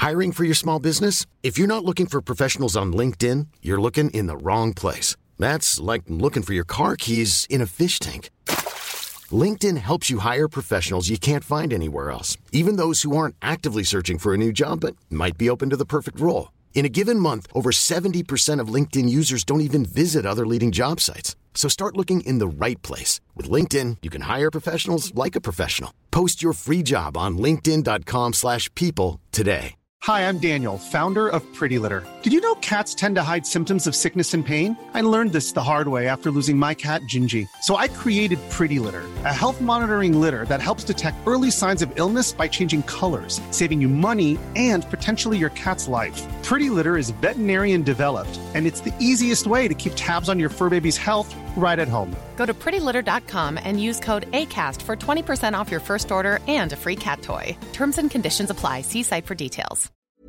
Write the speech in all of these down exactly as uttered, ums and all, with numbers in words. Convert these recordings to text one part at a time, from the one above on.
Hiring for your small business? If you're not looking for professionals on LinkedIn, you're looking in the wrong place. That's like looking for your car keys in a fish tank. LinkedIn helps you hire professionals you can't find anywhere else, even those who aren't actively searching for a new job but might be open to the perfect role. In a given month, over seventy percent of LinkedIn users don't even visit other leading job sites. So start looking in the right place. With LinkedIn, you can hire professionals like a professional. Post your free job on linkedin.com slash people today. Hi, I'm Daniel, founder of Pretty Litter. Did you know cats tend to hide symptoms of sickness and pain? I learned this the hard way after losing my cat, Gingy. So I created Pretty Litter, a health monitoring litter that helps detect early signs of illness by changing colors, saving you money and potentially your cat's life. Pretty Litter is veterinarian developed, and it's the easiest way to keep tabs on your fur baby's health right at home. Go to pretty litter dot com and use code ACAST for twenty percent off your first order and a free cat toy. Terms and conditions apply. See site for details.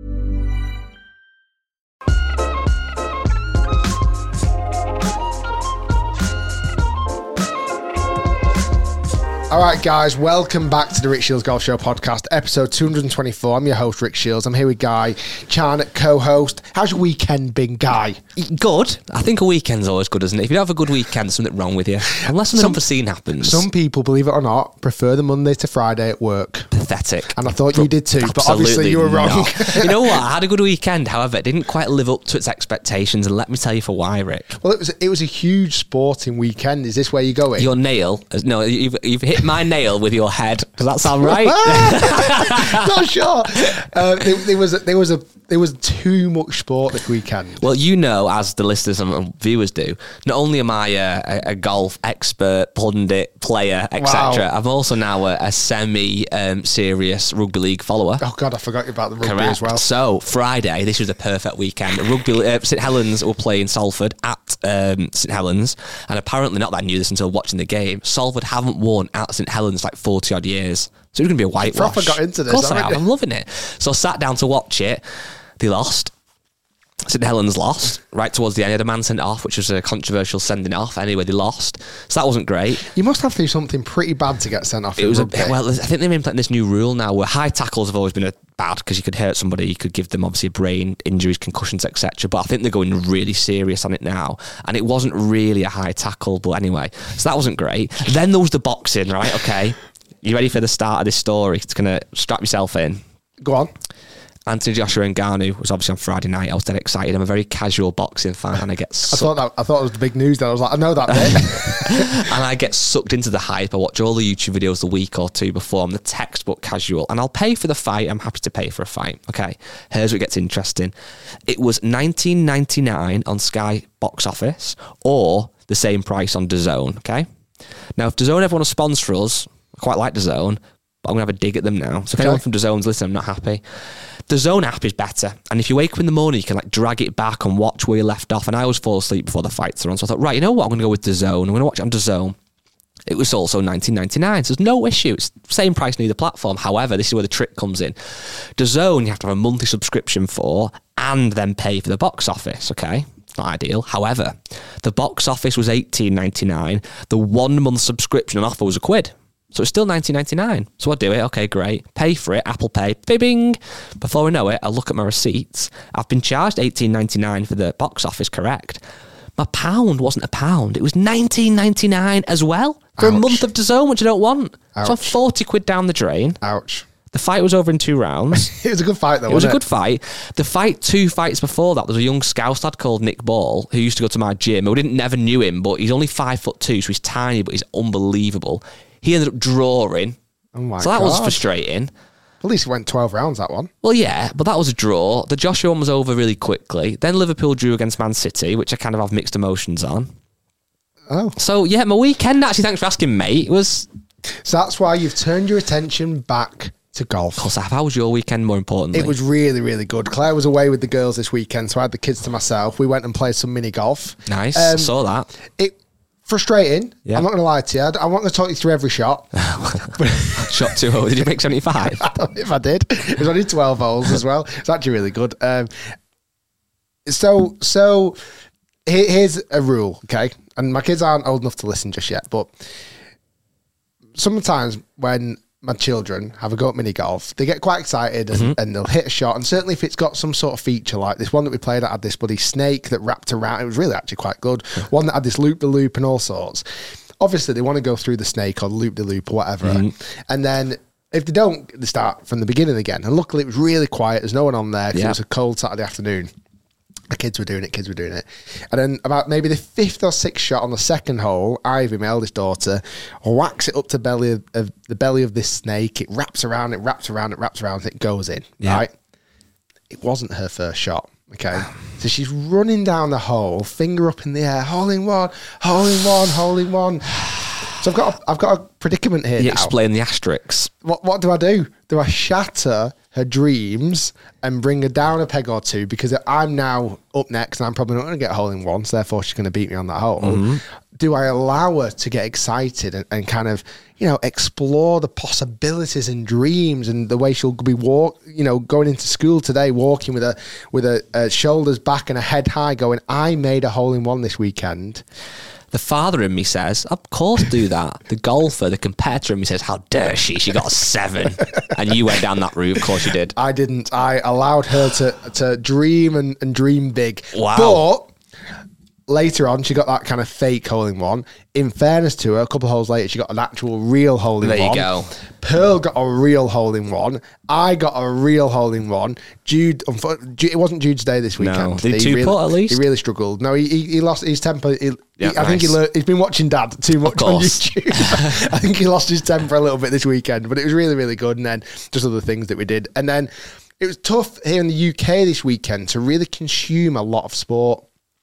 All right, guys, welcome back to the Rick Shields Golf Show podcast, episode two hundred twenty-four. I'm your host, Rick Shields. I'm here with Guy Chan, co-host. How's your weekend been, Guy? Good. I think a weekend's always good, isn't it? If you don't have a good weekend, there's something wrong with you. Unless something some, unforeseen happens. Some people, believe it or not, prefer the Monday to Friday at work. Pathetic. And I thought you did too, Absolutely but obviously you were wrong. You know what? I had a good weekend, however, it didn't quite live up to its expectations, and let me tell you for why, Rick. Well, it was it was a huge sporting weekend. Is this where you're going? Your nail, no, you've, you've hit my nail with your head. Does that sound right? Not sure. Uh, there, there was a, there was a there was too much sport this weekend. Well, you know, as the listeners and viewers do, not only am I a, a, a golf expert, pundit, player, et cetera, wow. I'm also now a, a semi-serious um, rugby league follower. Oh God, I forgot about the rugby Correct. as well. So Friday, this was a perfect weekend. Rugby uh, St Helens were playing Salford at um, St Helens, and apparently, not that I knew this until watching the game, Salford haven't won at St Helens like forty odd years. So it's going to be a whitewash. Proper got into this. Of course I have. I'm loving it. So I sat down to watch it. They lost. St Helens lost right towards the end. They had a man sent off, which was a controversial sending off. Anyway, they lost. So that wasn't great. You must have to do something pretty bad to get sent off. It was a, well, I think they've implemented this new rule now where high tackles have always been a bad because you could hurt somebody, you could give them obviously brain injuries, concussions, et cetera. But I think they're going really serious on it now. And it wasn't really a high tackle, but anyway. So that wasn't great. Then there was the boxing, right? Okay. You ready for the start of this story? It's going to strap yourself in. Go on. Anthony Joshua Ngannou was obviously on Friday night. I was dead excited. I'm a very casual boxing fan, and I get. I thought that I thought it was the big news. Then I was like, I know that bit. And I get sucked into the hype. I watch all the YouTube videos the week or two before. I'm the textbook casual, and I'll pay for the fight. I'm happy to pay for a fight. Okay, here's what gets interesting. It was nineteen ninety-nine on Sky Box Office, or the same price on DAZN. Okay, now if DAZN ever want to sponsor us, I quite like DAZN, but I'm going to have a dig at them now. So if okay. anyone from DAZN's listening, I'm not happy. The DAZN app is better. And if you wake up in the morning, you can like drag it back and watch where you left off. And I always fall asleep before the fights are on. So I thought, right, you know what? I'm going to go with DAZN. I'm going to watch it on DAZN. It was also nineteen ninety-nine. So there's no issue. It's the same price on either platform. However, this is where the trick comes in. DAZN, you have to have a monthly subscription for and then pay for the box office, okay? It's not ideal. However, the box office was eighteen ninety-nine. The one-month subscription on offer was a quid. So it's still nineteen ninety-nine. So I do it. Okay, great. Pay for it. Apple Pay. Bing. Before I know it, I look at my receipts. I've been charged eighteen ninety-nine for the box office, correct? My pound wasn't a pound. It was nineteen ninety-nine as well for Ouch. a month of DAZN, which I don't want. Ouch. So I'm forty quid down the drain. Ouch. The fight was over in two rounds. It was a good fight, though, It was wasn't a good fight. The fight two fights before that, there was a young Scouse lad called Nick Ball who used to go to my gym. I didn't never knew him, but he's only five foot two, so he's tiny, but he's unbelievable. He ended up drawing. Oh my so that God. was frustrating. At least it went twelve rounds, that one. Well, yeah, but that was a draw. The Joshua one was over really quickly. Then Liverpool drew against Man City, which I kind of have mixed emotions on. Oh. So, yeah, my weekend, actually, thanks for asking, mate, it was... So that's why you've turned your attention back to golf. Of course I have. How was your weekend, more importantly? It was really, really good. Claire was away with the girls this weekend, so I had the kids to myself. We went and played some mini golf. Nice. Um, I saw that. It frustrating. Yeah. I'm not going to lie to you. I, I want to talk you through every shot. Shot two holes. Did you make seventy-five? I don't know if I did. It was only twelve holes as well. It's actually really good. Um, so, so here, here's a rule, okay? And my kids aren't old enough to listen just yet, but sometimes when my children have a go at mini golf, they get quite excited and, mm-hmm. and they'll hit a shot. And certainly if it's got some sort of feature like this one that we played at had this bloody snake that wrapped around, it was really actually quite good. One that had this loop the loop and all sorts. Obviously they want to go through the snake or loop the loop or whatever. Mm-hmm. And then if they don't, they start from the beginning again. And luckily it was really quiet. There's no one on there because yeah. it was a cold Saturday afternoon. The kids were doing it, kids were doing it. And then about maybe the fifth or sixth shot on the second hole, Ivy, my eldest daughter, whacks it up to belly of, of the belly of this snake. It wraps around, it wraps around, it wraps around, it goes in, yeah. right? It wasn't her first shot, okay? So she's running down the hole, finger up in the air, hole in one, hole in one, hole in one. So I've got a, I've got a predicament here You now. explain the asterisks. What what do I do? Do I shatter her dreams and bring her down a peg or two because I'm now up next and I'm probably not going to get a hole in one, so therefore she's going to beat me on that hole? Mm-hmm. Do I allow her to get excited and, and kind of, you know, explore the possibilities and dreams and the way she'll be walk, you know, going into school today, walking with a with a, a shoulders back and a head high, going, I made a hole in one this weekend. The father in me says, of course do that. The golfer, the competitor in me says, how dare she? She got a seven. And you went down that route. Of course you did. I didn't. I allowed her to, to dream and, and dream big. Wow. But later on, she got that kind of fake hole in one. In fairness to her, a couple of holes later, she got an actual real hole in one. There you go. Pearl got a real hole in one. I got a real hole in one. Jude, it wasn't Jude's day this weekend. No. Did he two really, put at least? He really struggled. No, he, he, he lost his temper. He, yeah, he, I nice. think he learned, he's been watching Dad too much on YouTube. I think he lost his temper a little bit this weekend, but it was really, really good. And then just other things that we did. And then it was tough here in the U K this weekend to really consume a lot of sport.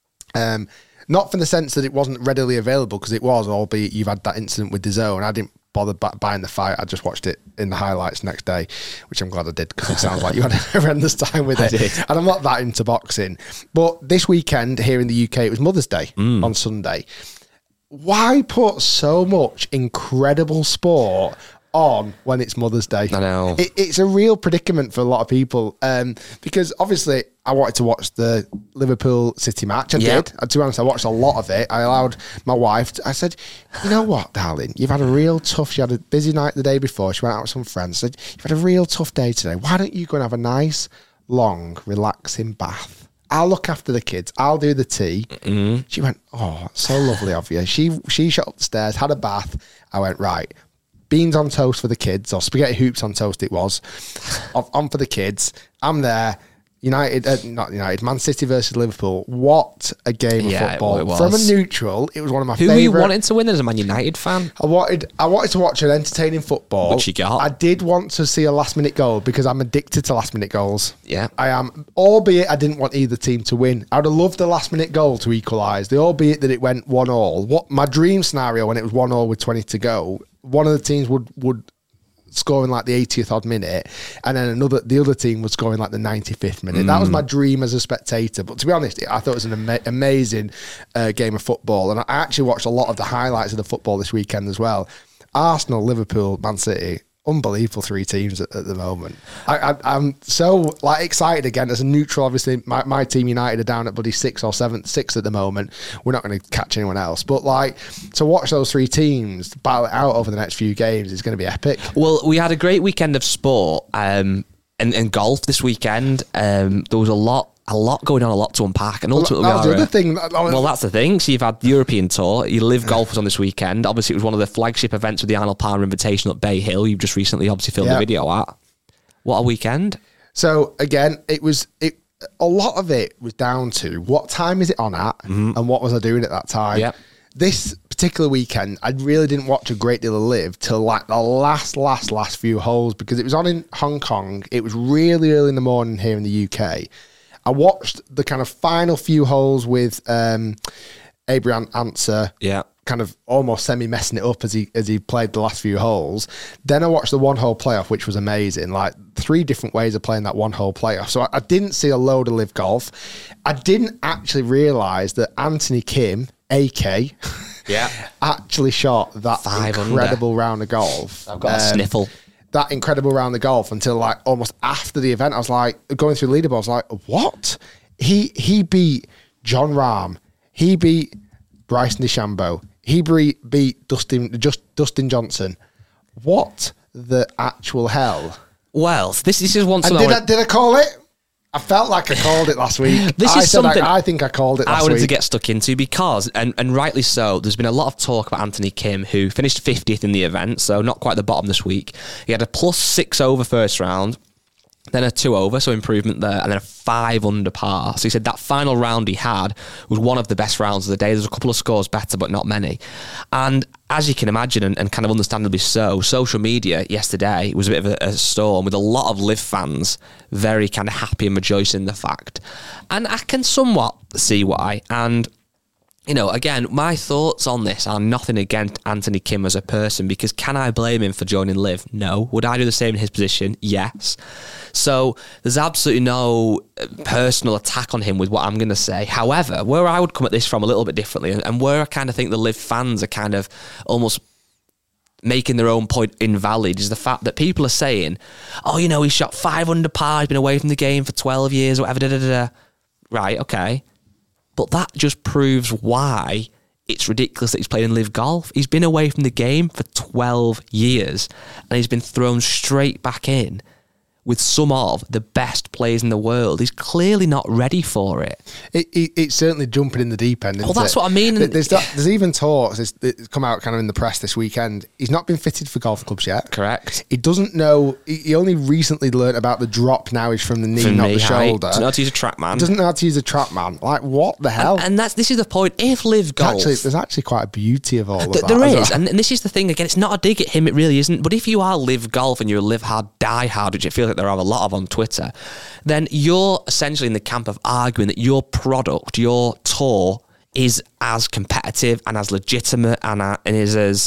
Um, Not from the sense that it wasn't readily available, because it was, albeit you've had that incident with D A Z N. I didn't bother buying the fight. I just watched it in the highlights next day, which I'm glad I did, because it sounds like you had a horrendous time with it. And I'm not that into boxing. But this weekend here in the U K, it was Mother's Day mm. on Sunday. Why put so much incredible sport on when it's Mother's Day? I know. It, it's a real predicament for a lot of people, um, because obviously I wanted to watch the Liverpool City match. I yeah. did. And to be honest, I watched a lot of it. I allowed my wife, to, I said, you know what, darling, you've had a real tough, she had a busy night the day before, she went out with some friends, I said, you've had a real tough day today. Why don't you go and have a nice, long, relaxing bath? I'll look after the kids. I'll do the tea. Mm-hmm. She went, oh, so lovely of you. She, she shot up the stairs, had a bath. I went, right. Beans on toast for the kids, or spaghetti hoops on toast it was. On for the kids. I'm there. United, uh, not United, Man City versus Liverpool. What a game yeah, of football. It was. From a neutral, it was one of my Who favourite. Who were you wanting to win as a Man United fan? I wanted I wanted to watch an entertaining football. Which you got. I did want to see a last minute goal, because I'm addicted to last minute goals. Yeah. I am, albeit I didn't want either team to win. I would have loved the last minute goal to equalise, the albeit that it went one all. What my dream scenario when it was one all with twenty to go, one of the teams would would scoring like the eightieth odd minute, and then another the other team was scoring like the ninety-fifth minute. Mm. That was my dream as a spectator. But to be honest, I thought it was an ama- amazing uh, game of football, and I actually watched a lot of the highlights of the football this weekend as well. Arsenal, Liverpool, Man City, unbelievable three teams at, at the moment. I, I, I'm so like excited again as a neutral. Obviously, my, my team United are down at bloody sixth or seventh, sixth at the moment. We're not going to catch anyone else, but like to watch those three teams battle it out over the next few games is going to be epic. Well, we had a great weekend of sport, um, and, and golf this weekend. Um, there was a lot. A lot going on, a lot to unpack, and ultimately, well, that was we are, the other thing. That, that was, well, that's the thing. So you've had the European Tour, you Live Golf was on this weekend. Obviously, it was one of the flagship events with the Arnold Palmer Invitational at Bay Hill. You've just recently obviously filmed yeah. a video at. What a weekend! So again, it was it. A lot of it was down to what time is it on at, mm-hmm. and what was I doing at that time. Yep. This particular weekend, I really didn't watch a great deal of Live till like the last, last, last few holes, because it was on in Hong Kong. It was really early in the morning here in the U K. I watched the kind of final few holes with um, Abraham Answer, yeah, kind of almost semi messing it up as he as he played the last few holes. Then I watched the one hole playoff, which was amazing. Like three different ways of playing that one hole playoff. So I, I didn't see a load of Live Golf. I didn't actually realise that Anthony Kim, A K, yeah, actually shot that Five incredible under. round of golf. I've got um, a sniffle. That incredible round of golf until like almost after the event. I was like going through the leaderboard. I was like, what? He he beat John Rahm. He beat Bryson DeChambeau. He beat Dustin just Dustin Johnson. What the actual hell? Well, this, this is one... And did I, did I call it? I felt like I called it last week. This I is said something I, I think I called it last I wanted week. to get stuck into because, and, and rightly so, there's been a lot of talk about Anthony Kim, who finished fiftieth in the event, so not quite the bottom this week. He had a plus six over first round, then a two over, so improvement there, and then a five under par. So he said that final round he had was one of the best rounds of the day. There's a couple of scores better, but not many. And as you can imagine, and, and kind of understandably so, social media yesterday was a bit of a, a storm with a lot of Liv fans very kind of happy and rejoicing in the fact. And I can somewhat see why. And you know, again, my thoughts on this are nothing against Anthony Kim as a person, because can I blame him for joining Liv? No. Would I do the same in his position? Yes. So there's absolutely no personal attack on him with what I'm going to say. However, where I would come at this from a little bit differently, and where I kind of think the Liv fans are kind of almost making their own point invalid, is the fact that people are saying, oh, you know, he shot five under par, he's been away from the game for twelve years, or whatever, da, da, da, da. Right, okay. But that just proves why it's ridiculous that he's playing in Liv Golf. He's been away from the game for twelve years, and he's been thrown straight back in with some of the best players in the world. He's clearly not ready for it. It, it it's certainly jumping in the deep end. Well, that's it? what I mean. There's, that, there's even talks, it's, it's come out kind of in the press this weekend, he's not been fitted for golf clubs yet. Correct. He doesn't know, he, he only recently learned about the drop now is from the knee, from not knee the height. shoulder. Doesn't know how to use a TrackMan. Doesn't know how to use a TrackMan. Like, what the hell? And, and that's this is the point. If Liv Golf... Actually, there's actually quite a beauty of all of th- that. There is, well. and, and this is the thing, again, it's not a dig at him, it really isn't, but if you are Liv Golf and you're a Liv Hard, Die Hard, which I feel like there are a lot of on Twitter, then you're essentially in the camp of arguing that your product, your tour, is as competitive and as legitimate and, uh, and is as,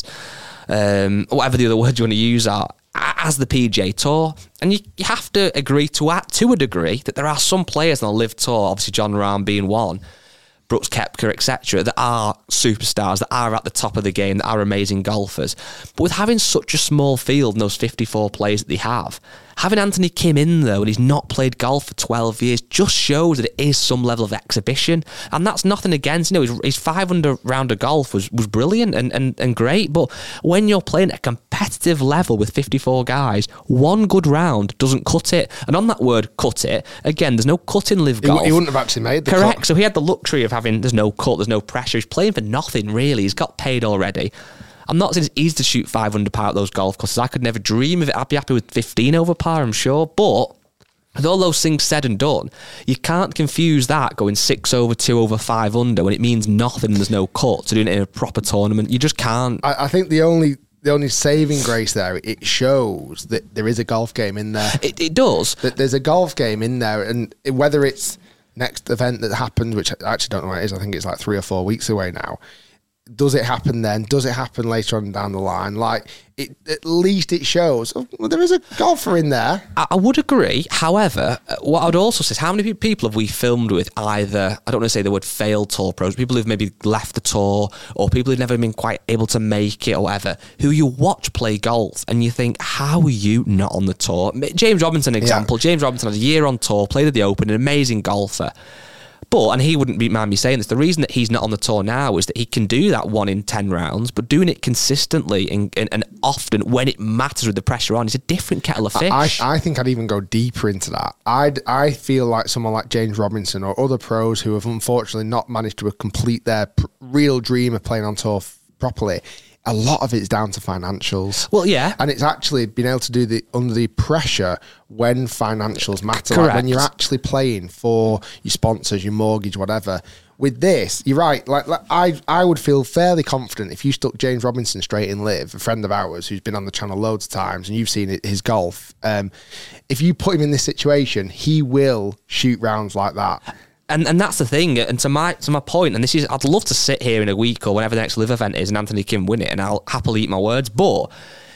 um, whatever the other words you want to use are, as the P G A Tour. And you, you have to agree to, at, to a degree, that there are some players on the Liv Tour, obviously John Rahm being one, Brooks Koepka, et cetera, that are superstars, that are at the top of the game, that are amazing golfers. But with having such a small field and those fifty-four players that they have, having Anthony Kim in there when he's not played golf for twelve years just shows that it is some level of exhibition. And that's nothing against, you know, his, his five under round of golf was, was brilliant and, and, and great. But when you're playing at a competitive level with fifty-four guys, one good round doesn't cut it. And on that word, cut it, again, there's no cut in Liv Golf. He, he wouldn't have actually made the Correct. cut. So he had the luxury of having, there's no cut, there's no pressure. He's playing for nothing, really. He's got paid already. I'm not saying it's easy to shoot five under par at those golf courses. I could never dream of it. I'd be happy with fifteen over par, I'm sure. But with all those things said and done, you can't confuse that going six over, two over, five under when it means nothing and there's no cut to doing it in a proper tournament. You just can't. I, I think the only the only saving grace there, it shows that there is a golf game in there. It, it does. That there's a golf game in there, and whether it's next event that happens, which I actually don't know what it is, I think it's like three or four weeks away now. Does it happen then? Does it happen later on down the line? Like, it, at least it shows, oh, well, there is a golfer in there. I, I would agree. However, what I would also say is, how many people have we filmed with either, I don't want to say the word failed tour pros, people who've maybe left the tour, or people who've never been quite able to make it or whatever, who you watch play golf and you think, how are you not on the tour? James Robinson, example. Yeah. James Robinson had a year on tour, played at the Open, an amazing golfer. But, and he wouldn't be mind me saying this, the reason that he's not on the tour now is that he can do that one in ten rounds, but doing it consistently and, and, and often when it matters with the pressure on is a different kettle of fish. I, I think I'd even go deeper into that. I'd, I feel like someone like James Robinson or other pros who have unfortunately not managed to complete their pr- real dream of playing on tour f- properly, a lot of it's down to financials. Well, yeah. And it's actually being able to do the under the pressure when financials matter. Correct. Like when you're actually playing for your sponsors, your mortgage, whatever. With this, you're right. Like, like I I would feel fairly confident if you stuck James Robinson straight in Liv, a friend of ours who's been on the channel loads of times, and you've seen it, his golf. Um, if you put him in this situation, he will shoot rounds like that. And and that's the thing, and to my to my point, and this is, I'd love to sit here in a week or whenever the next Liv event is and Anthony Kim win it, and I'll happily eat my words, but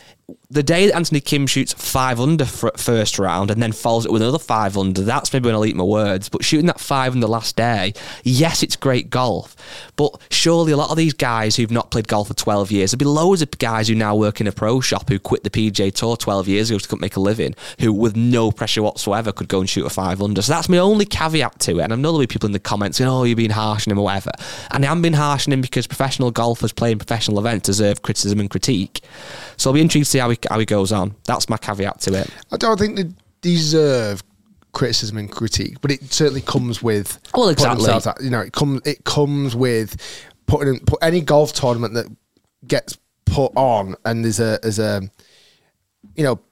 the day that Anthony Kim shoots five under for first round and then follows it with another five under, that's maybe when I'll eat my words. But shooting that five under last day, yes, it's great golf, but surely a lot of these guys who've not played golf for twelve years, there'll be loads of guys who now work in a pro shop who quit the P G A Tour twelve years ago to couldn't make a living, who with no pressure whatsoever could go and shoot a five under. So that's my only caveat to it. And I know there'll be people in the comments saying, oh, you're being harsh on him or whatever. And I am being harsh on him because professional golfers playing professional events deserve criticism and critique. So I'll be intrigued to see how he he, how he goes on. That's my caveat to it. I don't think they deserve criticism and critique, but it certainly comes with. Well, exactly. At, you know, it comes. It comes with putting in, put any golf tournament that gets put on, and there's a there's a, you know,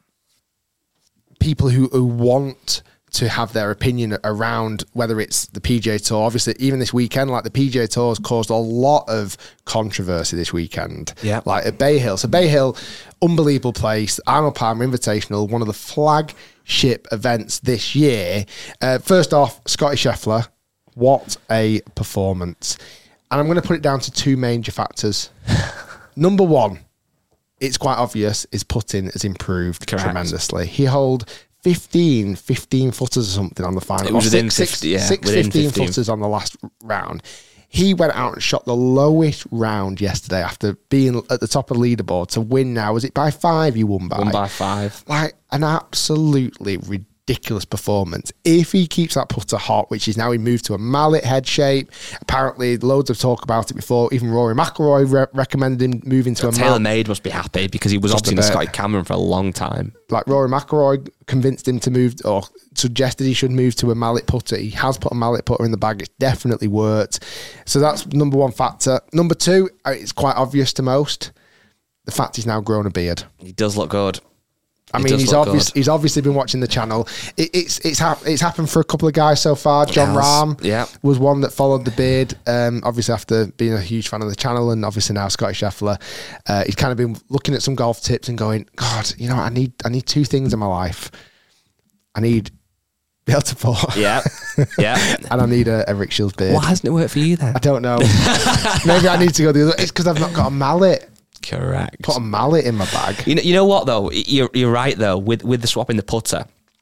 people who, who want to have their opinion around whether it's the P G A Tour. Obviously, even this weekend, like the P G A Tour has caused a lot of controversy this weekend. Yeah. Like at Bay Hill. So Bay Hill, unbelievable place. Arnold Palmer Invitational, one of the flagship events this year. Uh, first off, Scotty Scheffler. What a performance. And I'm going to put it down to two major factors. Number one, it's quite obvious, his putting has improved Correct. tremendously. He held fifteen, fifteen footers or something on the final. It was or within six, fifty, yeah, six within fifteen fifteen footers on the last round. He went out and shot the lowest round yesterday after being at the top of the leaderboard to win now. Was it by five he won by? Won by five. Like an absolutely ridiculous performance. If he keeps that putter hot, which is now he moved to a mallet head shape. Apparently, loads of talk about it before. Even Rory McIlroy re- recommended him moving to a mallet. TaylorMade must be happy because he was Just obviously a in bit. Scotty Cameron for a long time. Like Rory McIlroy convinced him to move or suggested he should move to a mallet putter. He has put a mallet putter in the bag. It's definitely worked. So that's number one factor. Number two, it's quite obvious to most. The fact he's now grown a beard. He does look good. I He mean, does he's look obvious, good. he's obviously been watching the channel. It, it's it's hap- it's happened for a couple of guys so far. John has, Rahm yeah. was one that followed the beard, um, obviously after being a huge fan of the channel, and obviously now Scotty Scheffler. Uh, he's kind of been looking at some golf tips and going, God, you know, I need I need two things in my life. I need be able to putt. Yeah, yeah. And I need a, a Rick Shields beard. Why hasn't it worked for you then? I don't know. Maybe I need to go the other. It's because I've not got a mallet. Correct. Put a mallet in my bag. You know, you know what though? You're you're right though with with the swapping the putter.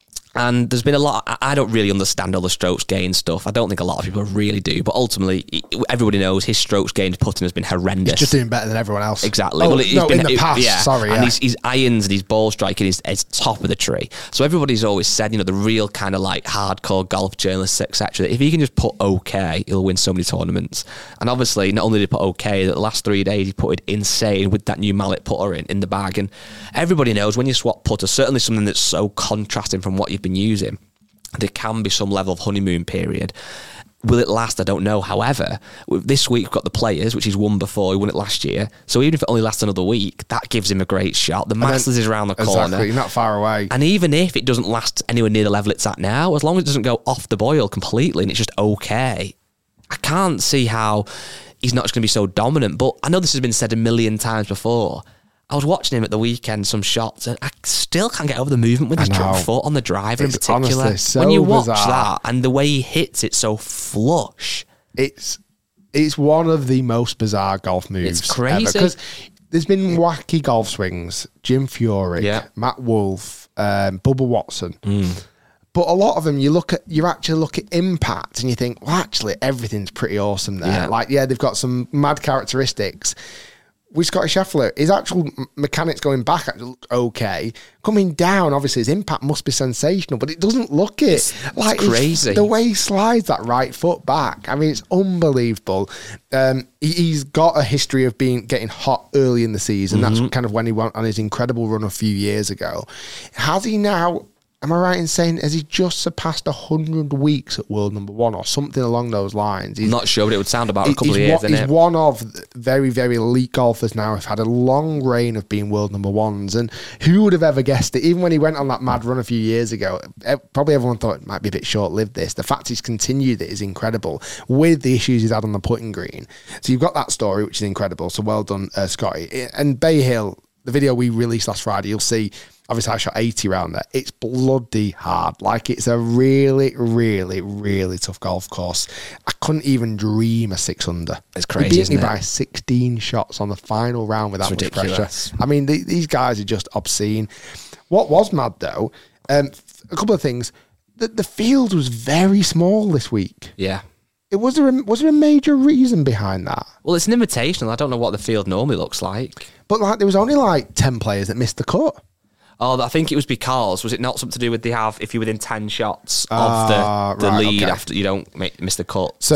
And there's been a lot. I- I don't really understand all the strokes gained stuff. I don't think a lot of people really do. But ultimately, everybody knows his strokes gained putting has been horrendous. He's just doing better than everyone else. Exactly. Oh, well, it, no, been, in the it- past. yeah. Sorry, and yeah. his, his irons and his ball striking is, is top of the tree. So everybody's always said, you know, the real kind of like hardcore golf journalists, et cetera. If he can just put okay, he'll win so many tournaments. And obviously, not only did he put okay, the last three days he putted insane with that new mallet putter in, in the bag. And everybody knows when you swap putter, certainly something that's so contrasting from what you've been using, there can be some level of honeymoon period. Will it last? I don't know. However, this week we've got the Players, which he's won before. He won it last year. So even if it only lasts another week, that gives him a great shot. The Masters is around the corner. Exactly, not far away. And even if it doesn't last anywhere near the level it's at now, as long as it doesn't go off the boil completely and it's just okay, I can't see how he's not just going to be so dominant. But I know this has been said a million times before. I was watching him at the weekend, some shots, and I still can't get over the movement with his I know. foot on the driver in It's particular. honestly so when you watch bizarre. that and the way he hits it so flush, It's it's one of the most bizarre golf moves. It's crazy. Because there's been wacky golf swings. Jim Furyk, Yeah. Matt Wolff, um, Bubba Watson. But a lot of them, you look at, you actually look at impact and you think, well, actually, everything's pretty awesome there. Yeah. Like, yeah, they've got some mad characteristics. With Scotty Scheffler, his actual m- mechanics going back actually look okay. Coming down, obviously, his impact must be sensational, but it doesn't look it. It's- like it's crazy. The way he slides that right foot back, I mean, it's unbelievable. Um, he, he's got a history of being getting hot early in the season. Mm-hmm. That's kind of when he went on his incredible run a few years ago. Has he now? Am I right in saying, has he just surpassed one hundred weeks at world number one or something along those lines? He's I'm not sure, but it would sound about a couple he's of years, one, isn't he's it? one of the very, very elite golfers now who've had a long reign of being world number ones. And who would have ever guessed it? Even when he went on that mad run a few years ago, eh, probably everyone thought it might be a bit short-lived, this. The fact he's continued it is incredible with the issues he's had on the putting green. So you've got that story, which is incredible. So well done, uh, Scotty. And Bay Hill, the video we released last Friday, you'll see, obviously I shot eighty around there. It's bloody hard. Like, it's a really, really, really tough golf course. I couldn't even dream a six under. It's He crazy, beat isn't me it? by sixteen shots on the final round with that It's much ridiculous. pressure. I mean, the, these guys are just obscene. What was mad, though, um, a couple of things. The, the field was very small this week. Yeah. It was there a, was there a major reason behind that? Well, it's an invitational. I don't know what the field normally looks like. But like, there was only like ten players that missed the cut. Oh, I think it was because, was it not something to do with they have, if you're within ten shots of Ah, the, the right, lead okay. after you don't make, miss the cut? So,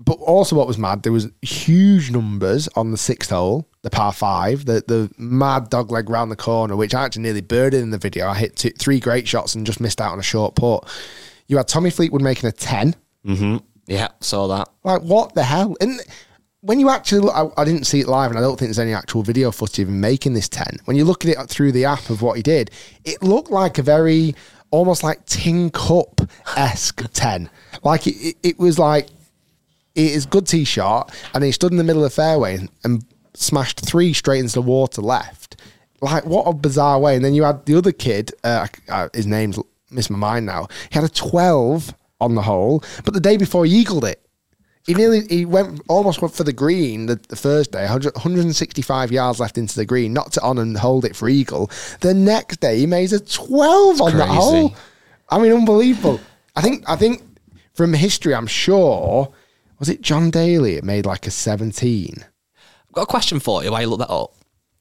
but also what was mad, there was huge numbers on the sixth hole, the par five, the the mad dog leg round the corner, which I actually nearly birded in the video. I hit two, three great shots and just missed out on a short putt. You had Tommy Fleetwood making a ten. Mm-hmm. Yeah, saw that. Like, what the hell? And when you actually look, I, I didn't see it live, and I don't think there's any actual video footage of him making this ten. When you look at it through the app of what he did, it looked like a very, almost like Tin Cup-esque ten. Like, it, it, it was like, it is good tee shot, and he stood in the middle of the fairway and, and smashed three straight into the water left. Like, what a bizarre way. And then you had the other kid, uh, uh, his name's missed my mind now. He had a twelve on the hole, but the day before he eagled it. He nearly, he went almost went for the green the, the first day, one hundred sixty-five yards left into the green, knocked it on and hold it for eagle. The next day he made a twelve on that hole. I mean, unbelievable. I think, I think from history, I'm sure, was it John Daly? It made like a seventeen. I've got a question for you while you look that up.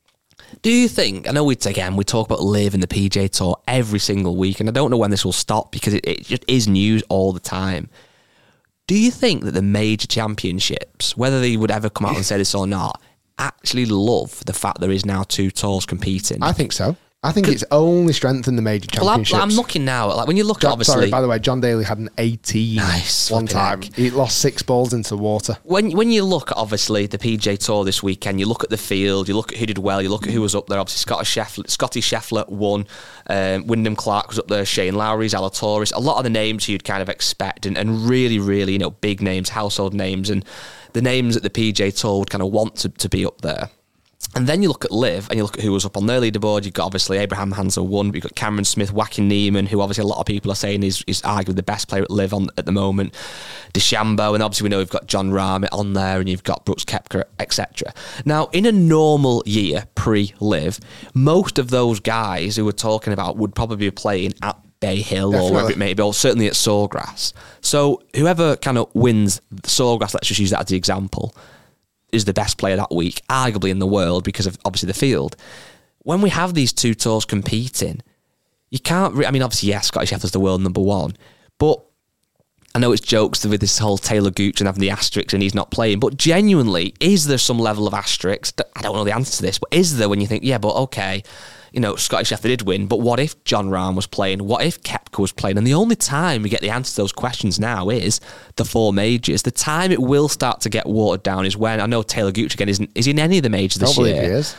Do you think, I know we again, we talk about Liv and the P G A Tour every single week, and I don't know when this will stop because it, it just is news all the time. Do you think that the major championships, whether they would ever come out and say this or not, actually love the fact there is now two tours competing? I think so. I think it's only strengthened the major championships. Well, I'm, I'm looking now, like when you look John, at obviously... Sorry, by the way, John Daly had an eighteen nice, one time. Heck. He lost six balls into the water. When when you look at, obviously, the P G A Tour this weekend, you look at the field, you look at who did well, you look at who was up there. Obviously, Scotty Scheffler, Scotty Scheffler won. Um, Wyndham Clark was up there, Shane Lowry, Zalatoris. A lot of the names you'd kind of expect, and, and really, really, you know, big names, household names, and the names that the P G A Tour would kind of want to, to be up there. And then you look at Liv and you look at who was up on their leaderboard. You've got obviously Abraham Hansel won, but you've got Cameron Smith, Joaquin Neiman, who obviously a lot of people are saying is, is arguably the best player at Liv on at the moment. DeChambeau, and obviously we know we've got John Rahm on there, and you've got Brooks Koepka, et cetera. Now, in a normal year, pre-Liv, most of those guys who we're talking about would probably be playing at Bay Hill Definitely. Or wherever it may be, or certainly at Sawgrass. So whoever kind of wins Sawgrass, let's just use that as the example, is the best player that week, arguably in the world, because of obviously the field. When we have these two tours competing, you can't... Re- I mean, obviously, yes, Scotty Scheffler's the world number one, but I know it's jokes with this whole Taylor Gooch and having the asterisk and he's not playing, but genuinely, is there some level of asterisk? I don't know the answer to this, but is there when you think, yeah, but okay, you know, Scotty Scheffler did win, but what if John Rahm was playing? What if Koepka was playing? And the only time we get the answer to those questions now is the four majors. The time it will start to get watered down is when, I know Taylor Gooch again isn't is in any of the majors this Don't year. believe he is.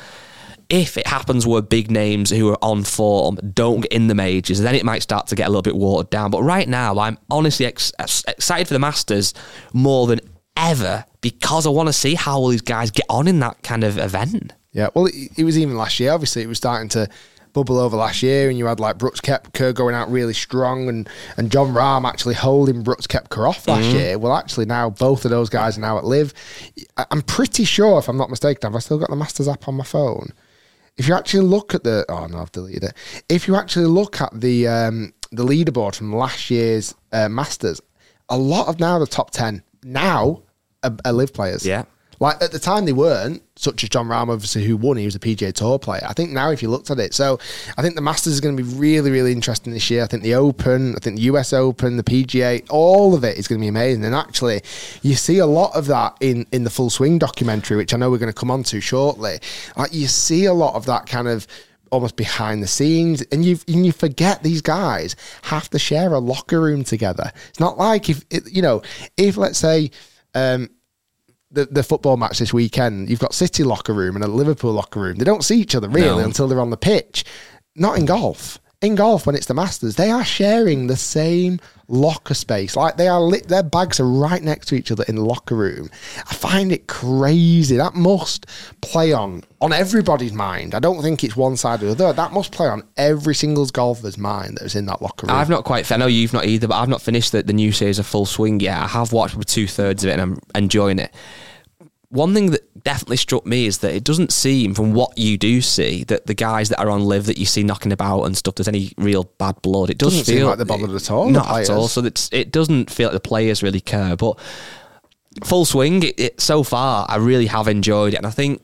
If it happens where big names who are on form don't get in the majors, then it might start to get a little bit watered down. But right now, I'm honestly ex- excited for the Masters more than ever because I want to see how all these guys get on in that kind of event. Yeah, well, it, it was even last year. Obviously, it was starting to bubble over last year, and you had like Brooks Koepka going out really strong, and, and John Rahm actually holding Brooks Koepka off last mm-hmm. year. Well, actually, now both of those guys are now at Liv. I'm pretty sure, if I'm not mistaken, have I still got the Masters app on my phone? If you actually look at the... Oh, no, I've deleted it. If you actually look at the um, the leaderboard from last year's uh, Masters, a lot of now the top ten now are, are Liv players. Yeah. Like, at the time, they weren't, such as John Rahm, obviously, who won. He was a P G A Tour player. I think now, if you looked at it, so I think the Masters is going to be really, really interesting this year. I think the Open, I think the U S Open, the P G A, all of it is going to be amazing. And actually, you see a lot of that in, in the Full Swing documentary, which I know we're going to come on to shortly. Like, you see a lot of that kind of almost behind the scenes, and you and you forget these guys have to share a locker room together. It's not like if, it, you know, if, let's say, um, The, the football match this weekend, you've got City locker room and a Liverpool locker room. They don't see each other really no. until they're on the pitch. Not in golf. In golf, when it's the Masters, they are sharing the same locker space. Like they are, lit, their bags are right next to each other in the locker room. I find it crazy. That must play on on everybody's mind. I don't think it's one side or the other. That must play on every single golfer's mind that was in that locker room. I've not quite, I know you've not either, but I've not finished the, the new series of Full Swing yet. I have watched about two thirds of it and I'm enjoying it. One thing that definitely struck me is that it doesn't seem, from what you do see, that the guys that are on Liv that you see knocking about and stuff, there's any real bad blood. It doesn't, doesn't feel seem like they're bothered at all. Not at all. So it's, it doesn't feel like the players really care. But Full Swing, it, it, so far, I really have enjoyed it. And I think,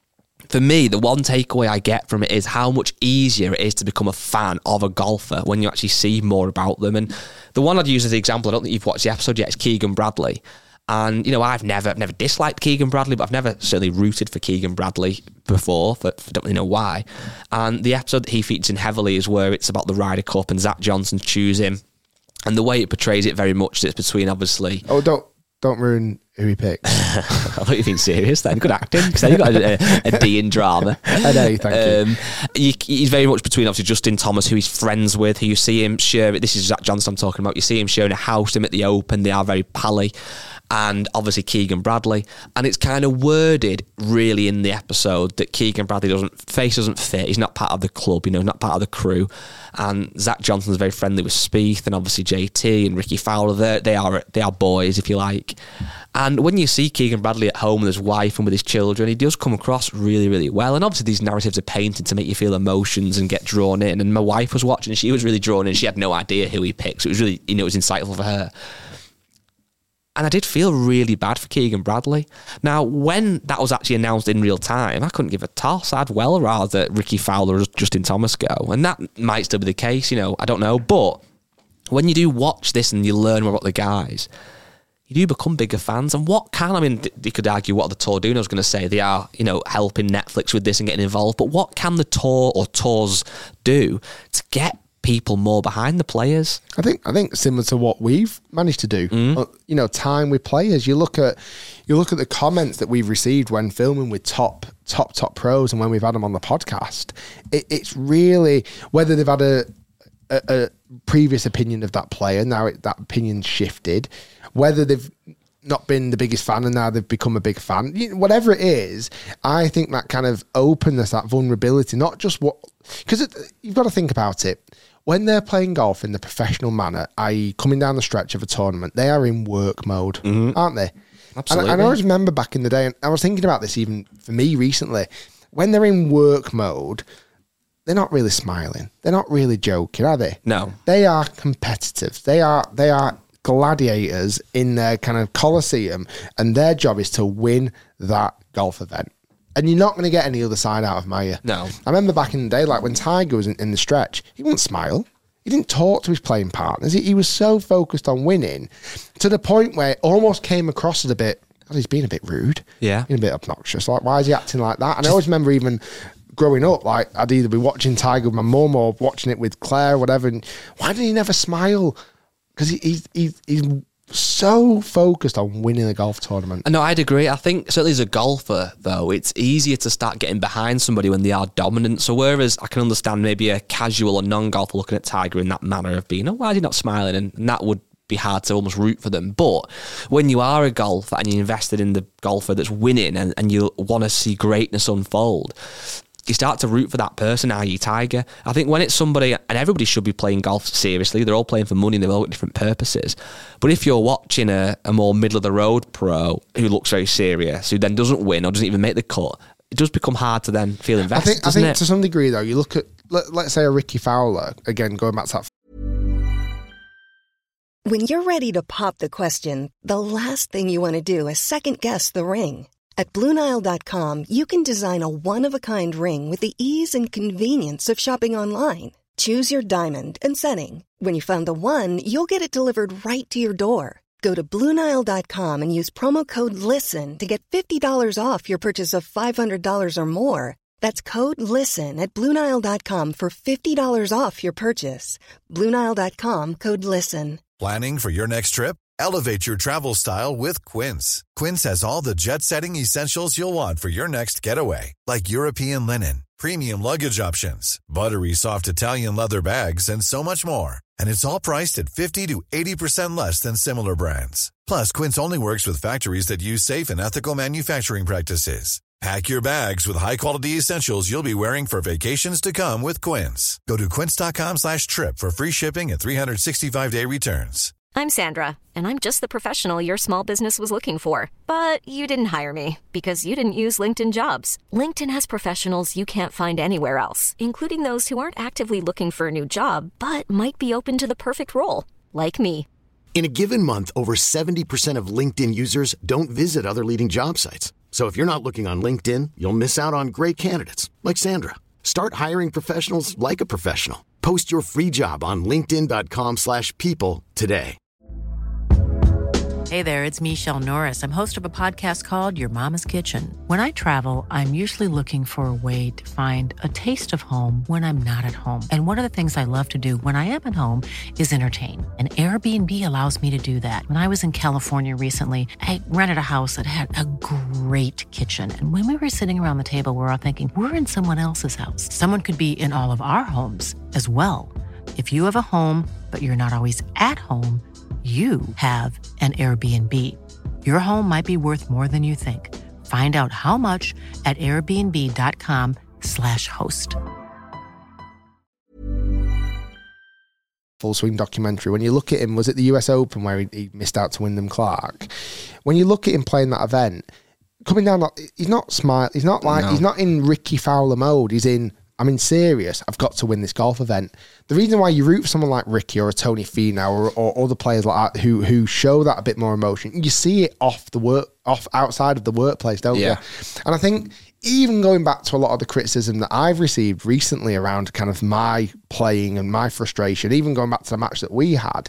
for me, the one takeaway I get from it is how much easier it is to become a fan of a golfer when you actually see more about them. And the one I'd use as the example, I don't think you've watched the episode yet, is Keegan Bradley. And, you know, I've never never disliked Keegan Bradley, but I've never certainly rooted for Keegan Bradley before, but I don't really know why. And the episode that he features in heavily is where it's about the Ryder Cup and Zach Johnson choose him. And the way it portrays it very much, it's between, obviously... Oh, don't don't ruin who he picked. I thought you were being serious then. Good acting, because then you got a, a, a D in drama. I know, thank um, you. you. He's very much between, obviously, Justin Thomas, who he's friends with, who you see him share... This is Zach Johnson I'm talking about. You see him sharing a house with him at the Open. They are very pally. And obviously Keegan Bradley. And it's kind of worded really in the episode that Keegan Bradley doesn't, face doesn't fit. He's not part of the club, you know, not part of the crew. And Zach Johnson's very friendly with Spieth and obviously J T and Ricky Fowler. They're, they are they are boys, if you like. And when you see Keegan Bradley at home with his wife and with his children, he does come across really, really well. And obviously these narratives are painted to make you feel emotions and get drawn in. And my wife was watching and she was really drawn in. She had no idea who he picked. So it was really, you know, it was insightful for her. And I did feel really bad for Keegan Bradley. Now, when that was actually announced in real time, I couldn't give a toss. I'd well rather Ricky Fowler or Justin Thomas go. And that might still be the case, you know, I don't know. But when you do watch this and you learn more about the guys, you do become bigger fans. And what can, I mean, you could argue what the tour doing, I was going to say, they are, you know, helping Netflix with this and getting involved. But what can the tour or tours do to get people more behind the players? I think I think similar to what we've managed to do. Mm. Uh, you know, time with players. You look at you look at the comments that we've received when filming with top top top pros and when we've had them on the podcast. It, it's really whether they've had a, a, a previous opinion of that player, now it, that opinion's shifted. Whether they've not been the biggest fan and now they've become a big fan. You know, whatever it is, I think that kind of openness, that vulnerability, not just what, because you've got to think about it. When they're playing golf in the professional manner, that is coming down the stretch of a tournament, they are in work mode, mm-hmm. aren't they? Absolutely. And, and I always remember back in the day, and I was thinking about this even for me recently, when they're in work mode, they're not really smiling. They're not really joking, are they? No. They are competitive. They are they are gladiators in their kind of coliseum, and their job is to win that golf event. And you're not going to get any other side out of Maya. No. I remember back in the day, like when Tiger was in, in the stretch, he wouldn't smile. He didn't talk to his playing partners. He, he was so focused on winning to the point where it almost came across as a bit, God, he's being a bit rude. Yeah. Being a bit obnoxious. Like, why is he acting like that? And I always remember even growing up, like I'd either be watching Tiger with my mum or watching it with Claire or whatever. And why did he never smile? Because he, he, he, he's so focused on winning a golf tournament. No, I'd agree. I think certainly as a golfer, though, it's easier to start getting behind somebody when they are dominant. So whereas I can understand maybe a casual or non-golfer looking at Tiger in that manner of being, oh, why is he not smiling? And, and that would be hard to almost root for them. But when you are a golfer and you're invested in the golfer that's winning and, and you want to see greatness unfold, you start to root for that person, that is. Tiger. I think when it's somebody, and everybody should be playing golf seriously, they're all playing for money and they're all got different purposes. But if you're watching a, a more middle-of-the-road pro who looks very serious, who then doesn't win or doesn't even make the cut, it does become hard to then feel invested, I think, doesn't I think it? to some degree, though, you look at, let, let's say a Ricky Fowler, again, going back to that. When you're ready to pop the question, the last thing you want to do is second-guess the ring. At Blue Nile dot com, you can design a one-of-a-kind ring with the ease and convenience of shopping online. Choose your diamond and setting. When you find the one, you'll get it delivered right to your door. Go to Blue Nile dot com and use promo code LISTEN to get fifty dollars off your purchase of five hundred dollars or more. That's code LISTEN at Blue Nile dot com for fifty dollars off your purchase. Blue Nile dot com, code LISTEN. Planning for your next trip? Elevate your travel style with Quince. Quince has all the jet-setting essentials you'll want for your next getaway, like European linen, premium luggage options, buttery soft Italian leather bags, and so much more. And it's all priced at fifty to eighty percent less than similar brands. Plus, Quince only works with factories that use safe and ethical manufacturing practices. Pack your bags with high-quality essentials you'll be wearing for vacations to come with Quince. Go to quince dot com slash trip for free shipping and three sixty-five day returns. I'm Sandra, and I'm just the professional your small business was looking for. But you didn't hire me because you didn't use LinkedIn Jobs. LinkedIn has professionals you can't find anywhere else, including those who aren't actively looking for a new job, but might be open to the perfect role, like me. In a given month, over seventy percent of LinkedIn users don't visit other leading job sites. So if you're not looking on LinkedIn, you'll miss out on great candidates like Sandra. Start hiring professionals like a professional. Post your free job on linkedin dot com slash people today. Hey there, it's Michelle Norris. I'm host of a podcast called Your Mama's Kitchen. When I travel, I'm usually looking for a way to find a taste of home when I'm not at home. And one of the things I love to do when I am at home is entertain. And Airbnb allows me to do that. When I was in California recently, I rented a house that had a great kitchen. And when we were sitting around the table, we were all thinking, we're in someone else's house. Someone could be in all of our homes as well. If you have a home, but you're not always at home, you have an Airbnb. Your home might be worth more than you think. Find out how much at airbnb.com slash host. Full Swing documentary. When you look at him, was it the U S Open where he, he missed out to Wyndham Clark? When you look at him playing that event, coming down, he's not smart. He's not like, no. he's not in Ricky Fowler mode. He's in, I'm in serious. I've got to win this golf event. The reason why you root for someone like Ricky or a Tony Finau or, or other players like that who who show that a bit more emotion, you see it off the work, off outside of the workplace, don't yeah. you? And I think even going back to a lot of the criticism that I've received recently around kind of my playing and my frustration, even going back to the match that we had,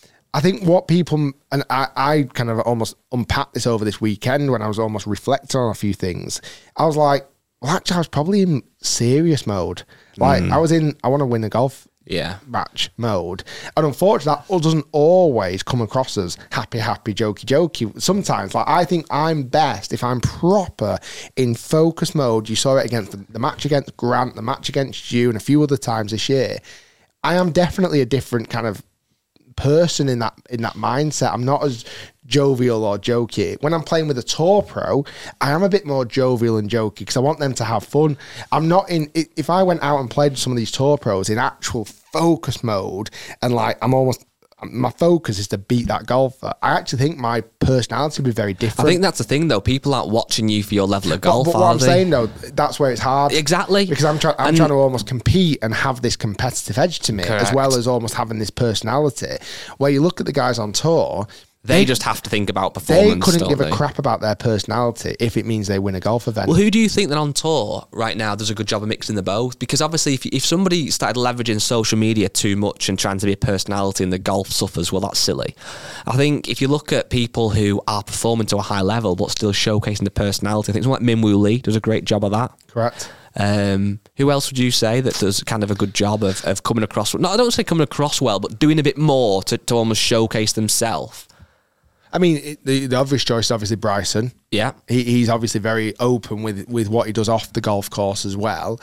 I think what people, and I, I kind of almost unpacked this over this weekend when I was almost reflecting on a few things. I was like, well, actually, I was probably in serious mode. Like, mm. I was in, I want to win a golf yeah. match mode. And unfortunately, that doesn't always come across as happy, happy, jokey, jokey. Sometimes, like, I think I'm best if I'm proper in focus mode. You saw it against the, the match against Grant, the match against you, and a few other times this year. I am definitely a different kind of person in that in that mindset. I'm not as jovial or jokey. When I'm playing with a tour pro, I am a bit more jovial and jokey because I want them to have fun. I'm not in, if I went out and played with some of these tour pros in actual focus mode and like I'm almost, my focus is to beat that golfer, I actually think my personality would be very different. I think that's the thing though, people aren't watching you for your level of golf, but, but what I'm they? saying though, that's where it's hard. Exactly. Because I'm, try- I'm trying to almost compete and have this competitive edge to me, correct. As well as almost having this personality, where you look at the guys on tour, They, they just have to think about performance. They couldn't give they? a crap about their personality if it means they win a golf event. Well, who do you think that on tour right now does a good job of mixing the both? Because obviously, if if somebody started leveraging social media too much and trying to be a personality and the golf suffers, well, that's silly. I think if you look at people who are performing to a high level but still showcasing the personality, I think someone like Min Woo Lee does a great job of that. Correct. Um, who else would you say that does kind of a good job of, of coming across? No, I don't say coming across well, but doing a bit more to, to almost showcase themselves. I mean, it, the, the obvious choice is obviously Bryson. Yeah. He, he's obviously very open with, with what he does off the golf course as well.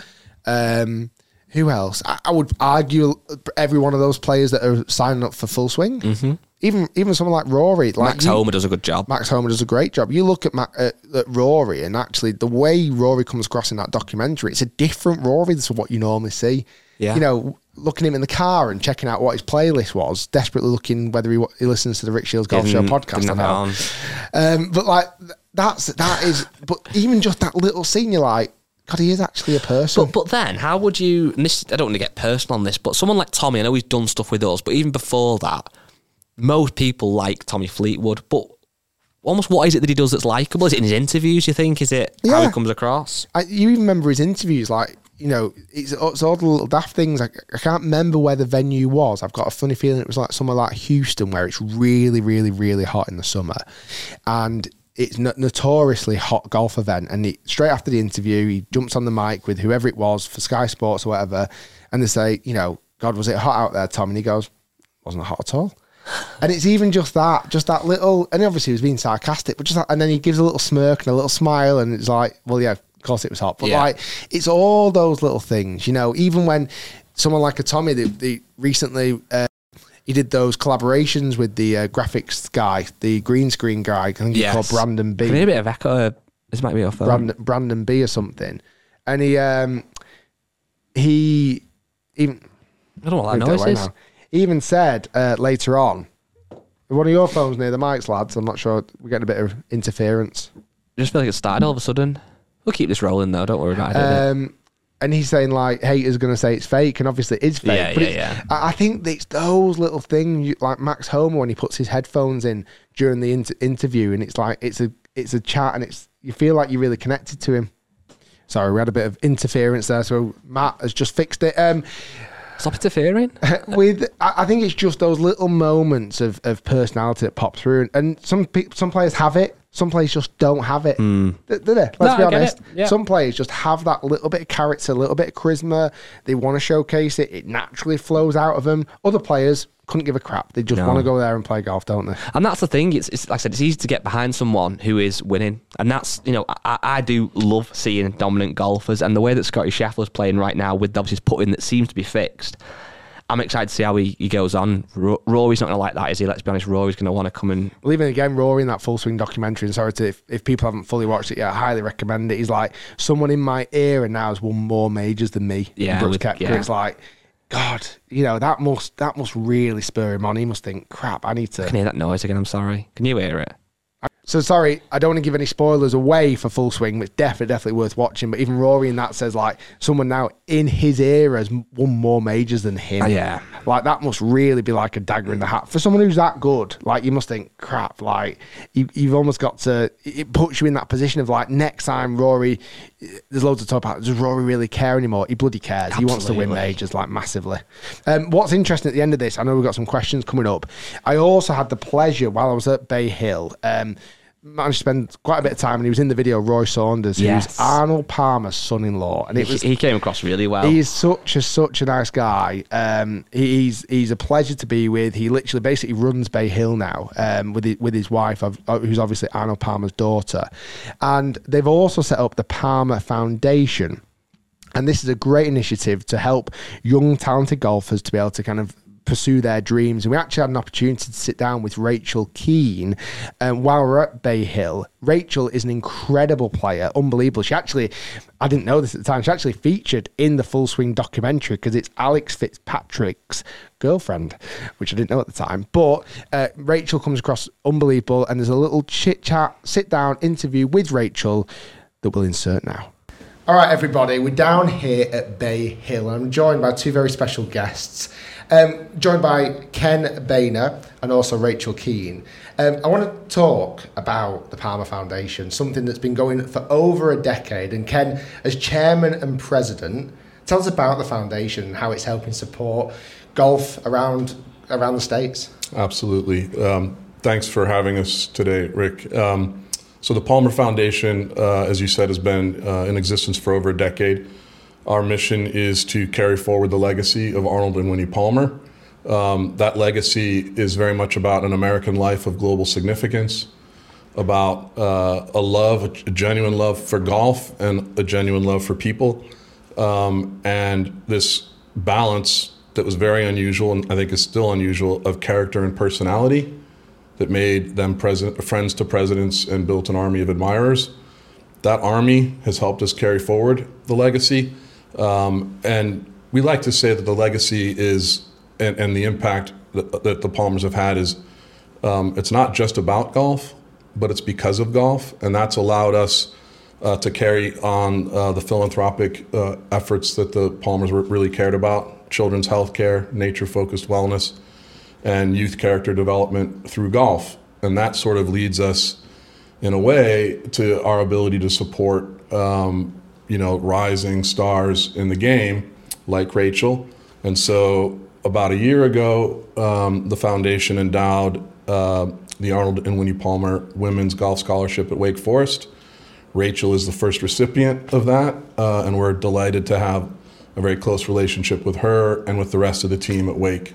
Um, who else? I, I would argue every one of those players that are signing up for Full Swing. Mm-hmm. Even even someone like Rory. Like Max you, Homer does a good job. Max Homer does a great job. You look at, Mac, uh, at Rory and actually the way Rory comes across in that documentary, it's a different Rory to what you normally see. Yeah. You know, looking at him in the car and checking out what his playlist was, desperately looking whether he, he listens to the Rick Shields Golf didn't, Show podcast or not. Um, but like, that's, that is, but even just that little scene, you're like, God, he is actually a person. But but then, how would you, and this, I don't want to get personal on this, but someone like Tommy, I know he's done stuff with us, but even before that, most people like Tommy Fleetwood, but almost what is it that he does that's likeable? Is it in his interviews, you think? Is it yeah. how he comes across? I, you even remember his interviews, like, you know, it's, it's all the little daft things. I, I can't remember where the venue was. I've got a funny feeling it was like somewhere like Houston where it's really, really, really hot in the summer. And it's a notoriously hot golf event. And he, straight after the interview, he jumps on the mic with whoever it was for Sky Sports or whatever. And they say, you know, God, was it hot out there, Tom? And he goes, wasn't hot at all. And it's even just that, just that little, and obviously he was being sarcastic, but just that, and then he gives a little smirk and a little smile and it's like, well, yeah, of course it was hot. But yeah. like, it's all those little things, you know, even when someone like a Tommy, they, they recently, uh, he did those collaborations with the uh, graphics guy, the green screen guy, I think yes. he's called Brandon B. Can I hear a bit of echo? This might be off phone. Brandon, Brandon B or something. And he, um, he, even, I don't know what that noise is. Now. He even said uh, later on, one of your phones near the mics, lads. I'm not sure. We're getting a bit of interference. I just feel like it started all of a sudden. We'll keep this rolling though. Don't worry about it. Um, and he's saying like, haters going to say it's fake, and obviously it's fake. Yeah, but yeah, it's, yeah. I think it's those little things, you, like Max Homer when he puts his headphones in during the inter- interview, and it's like it's a it's a chat, and it's you feel like you're really connected to him. Sorry, we had a bit of interference there, so Matt has just fixed it. Um, Stop interfering. With, I think it's just those little moments of, of personality that pop through, and some pe- some players have it. Some players just don't have it. Mm. Do they? Let's no, be honest. Yeah. Some players just have that little bit of character, a little bit of charisma. They want to showcase it. It naturally flows out of them. Other players couldn't give a crap. They just no. want to go there and play golf, don't they? And that's the thing. It's, it's like I said, it's easy to get behind someone who is winning. And that's, you know, I, I do love seeing dominant golfers. And the way that Scotty Scheffler's playing right now with obviously his putting that seems to be fixed, I'm excited to see how he, he goes on. R- Rory's not going to like that, is he? Let's be honest, Rory's going to want to come and... Well, even again, Rory in that Full Swing documentary, and sorry to, if, if people haven't fully watched it yet, I highly recommend it. He's like, someone in my era now has won more majors than me. Yeah. Brooks With, Koepka. yeah. It's like, God, you know, that must that must really spur him on. He must think, crap, I need to... I can hear that noise again, I'm sorry. Can you hear it? So sorry, I don't want to give any spoilers away for Full Swing, but it's definitely, definitely worth watching. But even Rory in that says, like, someone now in his era has won more majors than him. Oh, yeah. Like, that must really be like a dagger in the hat. For someone who's that good, like, you must think, crap, like, you, you've almost got to, it puts you in that position of, like, next time Rory, there's loads of talk about, does Rory really care anymore? He bloody cares. Absolutely. He wants to win majors, like, massively. Um, what's interesting at the end of this, I know we've got some questions coming up. I also had the pleasure, while I was at Bay Hill, um, managed to spend quite a bit of time, and he was in the video, Roy Saunders, yes. who's Arnold Palmer's son-in-law, and it was he, he came across really well. He's such a such a nice guy. Um, he's he's a pleasure to be with. He literally basically runs Bay Hill now, um, with his, with his wife, who's obviously Arnold Palmer's daughter, and they've also set up the Palmer Foundation, and this is a great initiative to help young talented golfers to be able to kind of pursue their dreams. And we actually had an opportunity to sit down with Rachel Keane um, while we we're at Bay Hill. Rachel is an incredible player, unbelievable. She actually, I didn't know this at the time, she actually featured in the Full Swing documentary because it's Alex Fitzpatrick's girlfriend, which I didn't know at the time. But uh, Rachel comes across unbelievable, and there's a little chit chat, sit down interview with Rachel that we'll insert now. All right, everybody, we're down here at Bay Hill. I'm joined by two very special guests. Um, joined by Ken Boehner and also Rachel Keane. Um, I want to talk about the Palmer Foundation, something that's been going for over a decade. And Ken, as chairman and president, tell us about the foundation and how it's helping support golf around around the States. Absolutely. Um, thanks for having us today, Rick. Um, so the Palmer Foundation, uh, as you said, has been uh, in existence for over a decade. Our mission is to carry forward the legacy of Arnold and Winnie Palmer. Um, that legacy is very much about an American life of global significance, about uh, a love, a genuine love for golf and a genuine love for people. Um, and this balance that was very unusual, and I think is still unusual, of character and personality that made them president, friends to presidents and built an army of admirers. That army has helped us carry forward the legacy. Um, and we like to say that the legacy is, and, and the impact that, that the Palmers have had is, um, it's not just about golf, but it's because of golf. And that's allowed us uh, to carry on uh, the philanthropic uh, efforts that the Palmers really cared about: children's health care, nature-focused wellness, and youth character development through golf. And that sort of leads us, in a way, to our ability to support um, you know, rising stars in the game, like Rachel. And so about a year ago, um, the foundation endowed uh, the Arnold and Winnie Palmer Women's Golf Scholarship at Wake Forest. Rachel is the first recipient of that, uh, and we're delighted to have a very close relationship with her and with the rest of the team at Wake.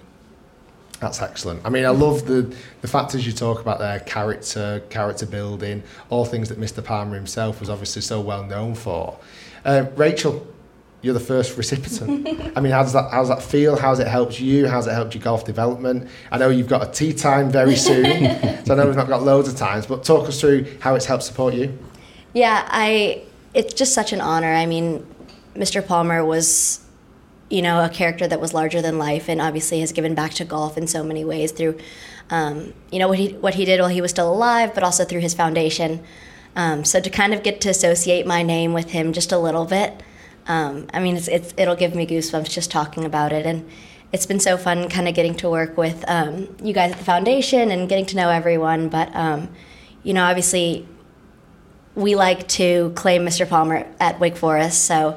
That's excellent. I mean, I love the the factors you talk about there, character, character building, all things that Mister Palmer himself was obviously so well known for. Uh, Rachel, you're the first recipient. I mean, how does that how does that feel? How's it helped you? How's it helped your golf development? I know you've got a tea time very soon, so I know we've not got loads of times, but talk us through how it's helped support you. Yeah, I. It's just such an honor. I mean, Mister Palmer was, you know, a character that was larger than life, and obviously has given back to golf in so many ways through, um, you know, what he what he did while he was still alive, but also through his foundation. Um, so to kind of get to associate my name with him just a little bit, um, I mean, it's, it's it'll give me goosebumps just talking about it, and it's been so fun kind of getting to work with um, you guys at the foundation and getting to know everyone. But um, you know, obviously, we like to claim Mister Palmer at Wake Forest, so.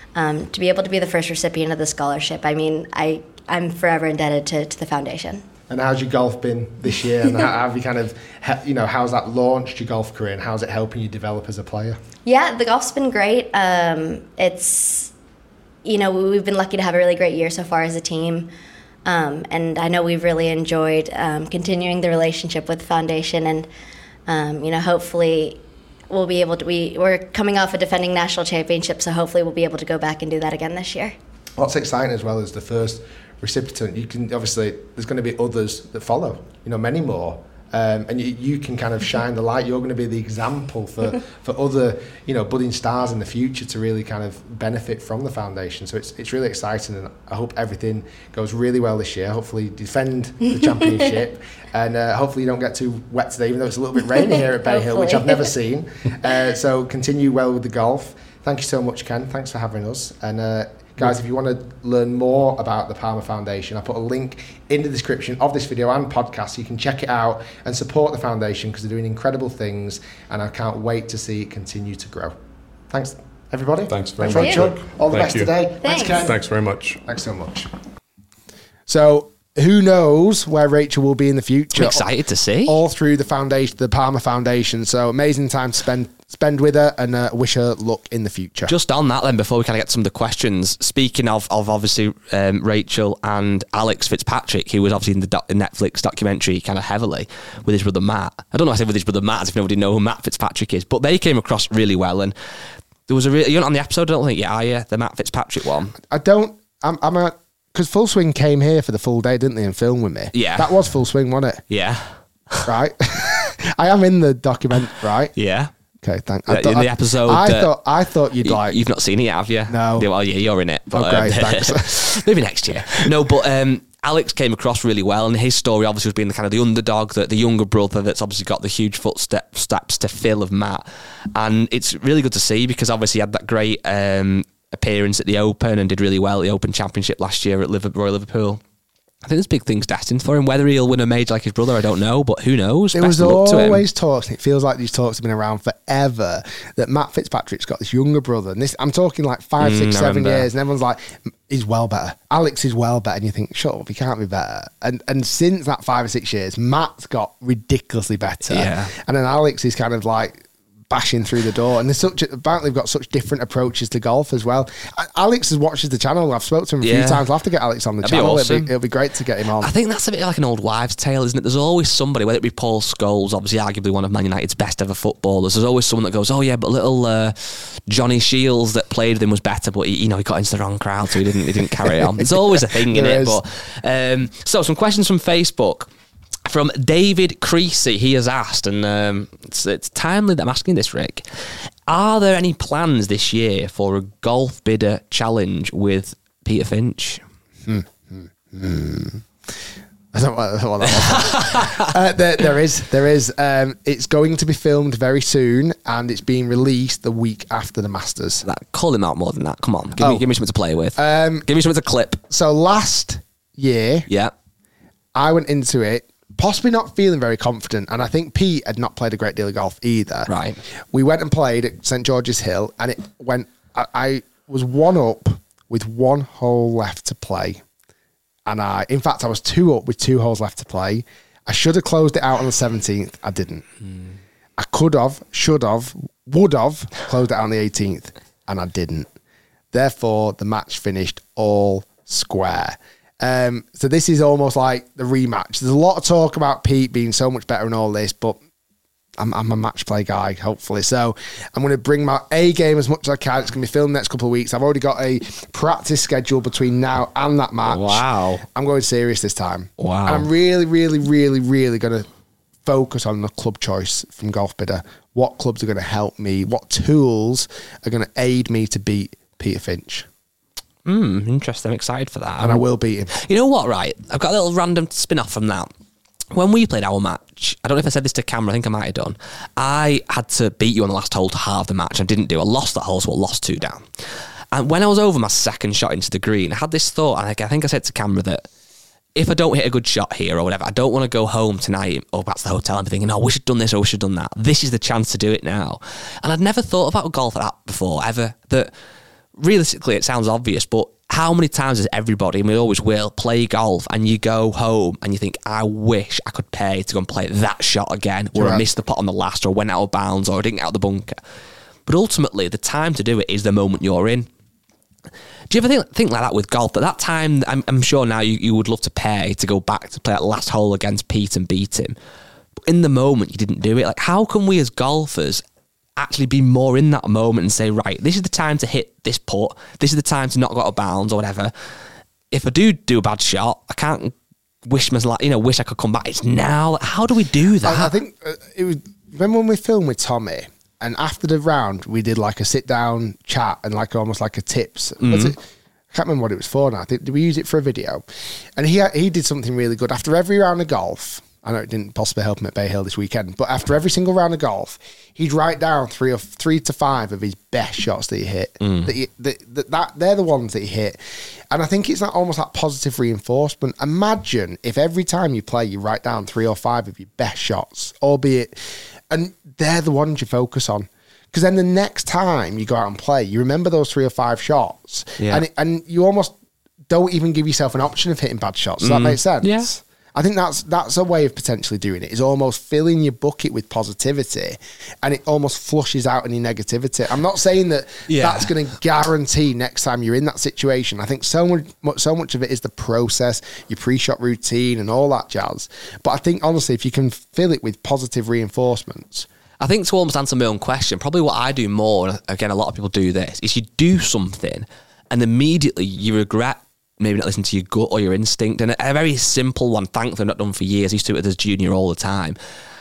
um, to be able to be the first recipient of the scholarship, I mean, I, I'm forever indebted to, to the foundation. And how's your golf been this year? And how have you kind of, you know, how's that launched your golf career, and how's it helping you develop as a player? Yeah, the golf's been great. Um, it's, you know, we've been lucky to have a really great year so far as a team. Um, and I know we've really enjoyed um, continuing the relationship with the foundation. And, um, you know, hopefully we'll be able to, we, we're coming off a defending national championship, so hopefully we'll be able to go back and do that again this year. What's exciting as well is the first recipient. You can obviously, there's going to be others that follow, you know, many more, um, and you, you can kind of shine the light. You're going to be the example for for other, you know, budding stars in the future to really kind of benefit from the foundation. So it's it's really exciting, and I hope everything goes really well this year. Hopefully you defend the championship, and uh, hopefully you don't get too wet today, even though it's a little bit rainy here at Bay Hill, which I've never seen. Uh, so continue well with the golf. Thank you so much, Ken. Thanks for having us. And uh, guys, if you want to learn more about the Palmer Foundation, I put a link in the description of this video and podcast, so you can check it out and support the foundation, because they're doing incredible things, and I can't wait to see it continue to grow. Thanks, everybody. Thanks very Thanks, much. Rachel. All the Thank best you. today. Thanks. Thanks, Ken. Thanks very much. Thanks so much. So, who knows where Rachel will be in the future? I'm excited to see. All through the foundation, the Palmer Foundation. So, amazing time to spend spend with her, and uh, wish her luck in the future. Just on that then, before we kind of get to some of the questions, speaking of, of obviously um, Rachel and Alex Fitzpatrick, who was obviously in the doc- Netflix documentary kind of heavily with his brother Matt. I don't know if I said with his brother Matt, as if nobody know who Matt Fitzpatrick is, but they came across really well. And there was a really, you're not on the episode, I don't think, yeah, are you? The Matt Fitzpatrick one. I don't, I'm, I'm a, because Full Swing came here for the full day, didn't they, and filmed with me? Yeah. That was Full Swing, wasn't it? Yeah. Right? I am in the document, right? Yeah. Okay, thanks. Uh, in the episode, I uh, thought I thought you'd Y- like. You've not seen it, have you? No. Yeah, well, yeah, you're in it. But, Oh, great, um, thanks. maybe next year. No, but um, Alex came across really well, and his story obviously was being the kind of the underdog, the, the younger brother that's obviously got the huge footsteps steps to fill of Matt. And it's really good to see, because obviously he had that great um, appearance at the Open and did really well at the Open Championship last year at Liverpool, Royal Liverpool. I think there's big things destined for him. Whether he'll win a major like his brother, I don't know, but who knows? There was always talks, and it feels like these talks have been around forever, that Matt Fitzpatrick's got this younger brother, and this, I'm talking like five, Mm, six, I seven remember. years, and everyone's like, he's well better. Alex is well better, and you think, shut up, he can't be better. And and since that five or six years, Matt's got ridiculously better, Yeah. and then Alex is kind of like bashing through the door, and there's such a, apparently they've got such different approaches to golf as well. A- Alex has watches the channel. I've spoken to him a Yeah. few times. I'll have to get Alex on the That'd be channel. awesome. It'll, be, it'll be great to get him on. I think that's a bit like an old wives' tale, isn't it? There's always somebody, whether it be Paul Scholes, obviously arguably one of Man United's best ever footballers. There's always someone that goes, oh yeah, but little uh, Johnny Shields that played with him was better, but he, you know, he got into the wrong crowd, so he didn't, he didn't carry on. There's always a thing in There it. is. But um, so some questions from Facebook. From David Creasy, he has asked, and um, it's, it's timely that I'm asking this, Rick. Are there any plans this year for a golf bidder challenge with Peter Finch? Hmm. Hmm. Hmm. I don't want, I don't want that one. uh, there, there is, there is. Um, it's going to be filmed very soon, and it's being released the week after the Masters. That, call him out more than that. Come on, give, Oh. me, give me something to play with. Um, give me something to clip. So last year, Yeah. I went into it possibly not feeling very confident, and I think Pete had not played a great deal of golf either. Right. We went and played at St George's Hill, and it went. I, I was one up with one hole left to play, and I, in fact, I was two up with two holes left to play. I should have closed it out on the seventeenth. I didn't. Hmm. I could have, should have, would have closed it out on the eighteenth, and I didn't. Therefore, the match finished all square. Um, so this is almost like the rematch. There's a lot of talk about Pete being so much better and all this, but I'm, I'm a match play guy, hopefully. So I'm going to bring my A game as much as I can. It's going to be filmed next couple of weeks. I've already got a practice schedule between now and that match. Wow. I'm going serious this time. Wow. And I'm really, really, really, really going to focus on the club choice from Golf Bidder. What clubs are going to help me? What tools are going to aid me to beat Peter Finch? Hmm, interesting. I'm excited for that. And I will beat him. You know what, right? I've got a little random spin off from that. When we played our match, I don't know if I said this to camera, I think I might have done. I had to beat you on the last hole to halve the match. I didn't do. I lost that hole, so I lost two down. And when I was over my second shot into the green, I had this thought, and I think I said to camera that if I don't hit a good shot here or whatever, I don't want to go home tonight or back to the hotel and be thinking, oh, we should have done this or we should have done that. This is the chance to do it now. And I'd never thought about golf like that before, ever. That realistically, it sounds obvious, but how many times does everybody, and we always will, play golf and you go home and you think, I wish I could pay to go and play that shot again, or Right. I missed the putt on the last, or went out of bounds, or I didn't get out the bunker. But ultimately, the time to do it is the moment you're in. Do you ever think, think like that with golf? At that time, I'm, I'm sure now you, you would love to pay to go back to play that last hole against Pete and beat him. But in the moment, you didn't do it. Like, how can we as golfers actually be more in that moment and say, right, this is the time to hit this putt, this is the time to not go out of bounds or whatever. If I do do a bad shot, I can't wish my, you know, wish I could come back. It's now. Like, how do we do that? I, I think uh, it was. Remember when we filmed with Tommy, and after the round we did like a sit down chat and like almost like a tips. Mm-hmm. What's it? I can't remember what it was for now. I think did we use it for a video? And he he did something really good after every round of golf. I know it didn't possibly help him at Bay Hill this weekend, but after every single round of golf, he'd write down three or three to five of his best shots that he hit. Mm. That, he, that, that, that they're the ones that he hit, and I think it's that almost that positive reinforcement. Imagine if every time you play, you write down three or five of your best shots, albeit, and they're the ones you focus on. Because then the next time you go out and play, you remember those three or five shots, Yeah. and it, and you almost don't even give yourself an option of hitting bad shots. Does Mm. that make sense? Yeah. I think that's that's a way of potentially doing it, is almost filling your bucket with positivity, and it almost flushes out any negativity. I'm not saying that Yeah. that's going to guarantee next time you're in that situation. I think so much, so much of it is the process, your pre-shot routine and all that jazz. But I think, honestly, if you can fill it with positive reinforcements. I think to almost answer my own question, probably what I do more, and again, a lot of people do this, is you do something and immediately you regret maybe not listening to your gut or your instinct. And a, a very simple one, thankfully I've not done for years, I used to do it as junior all the time.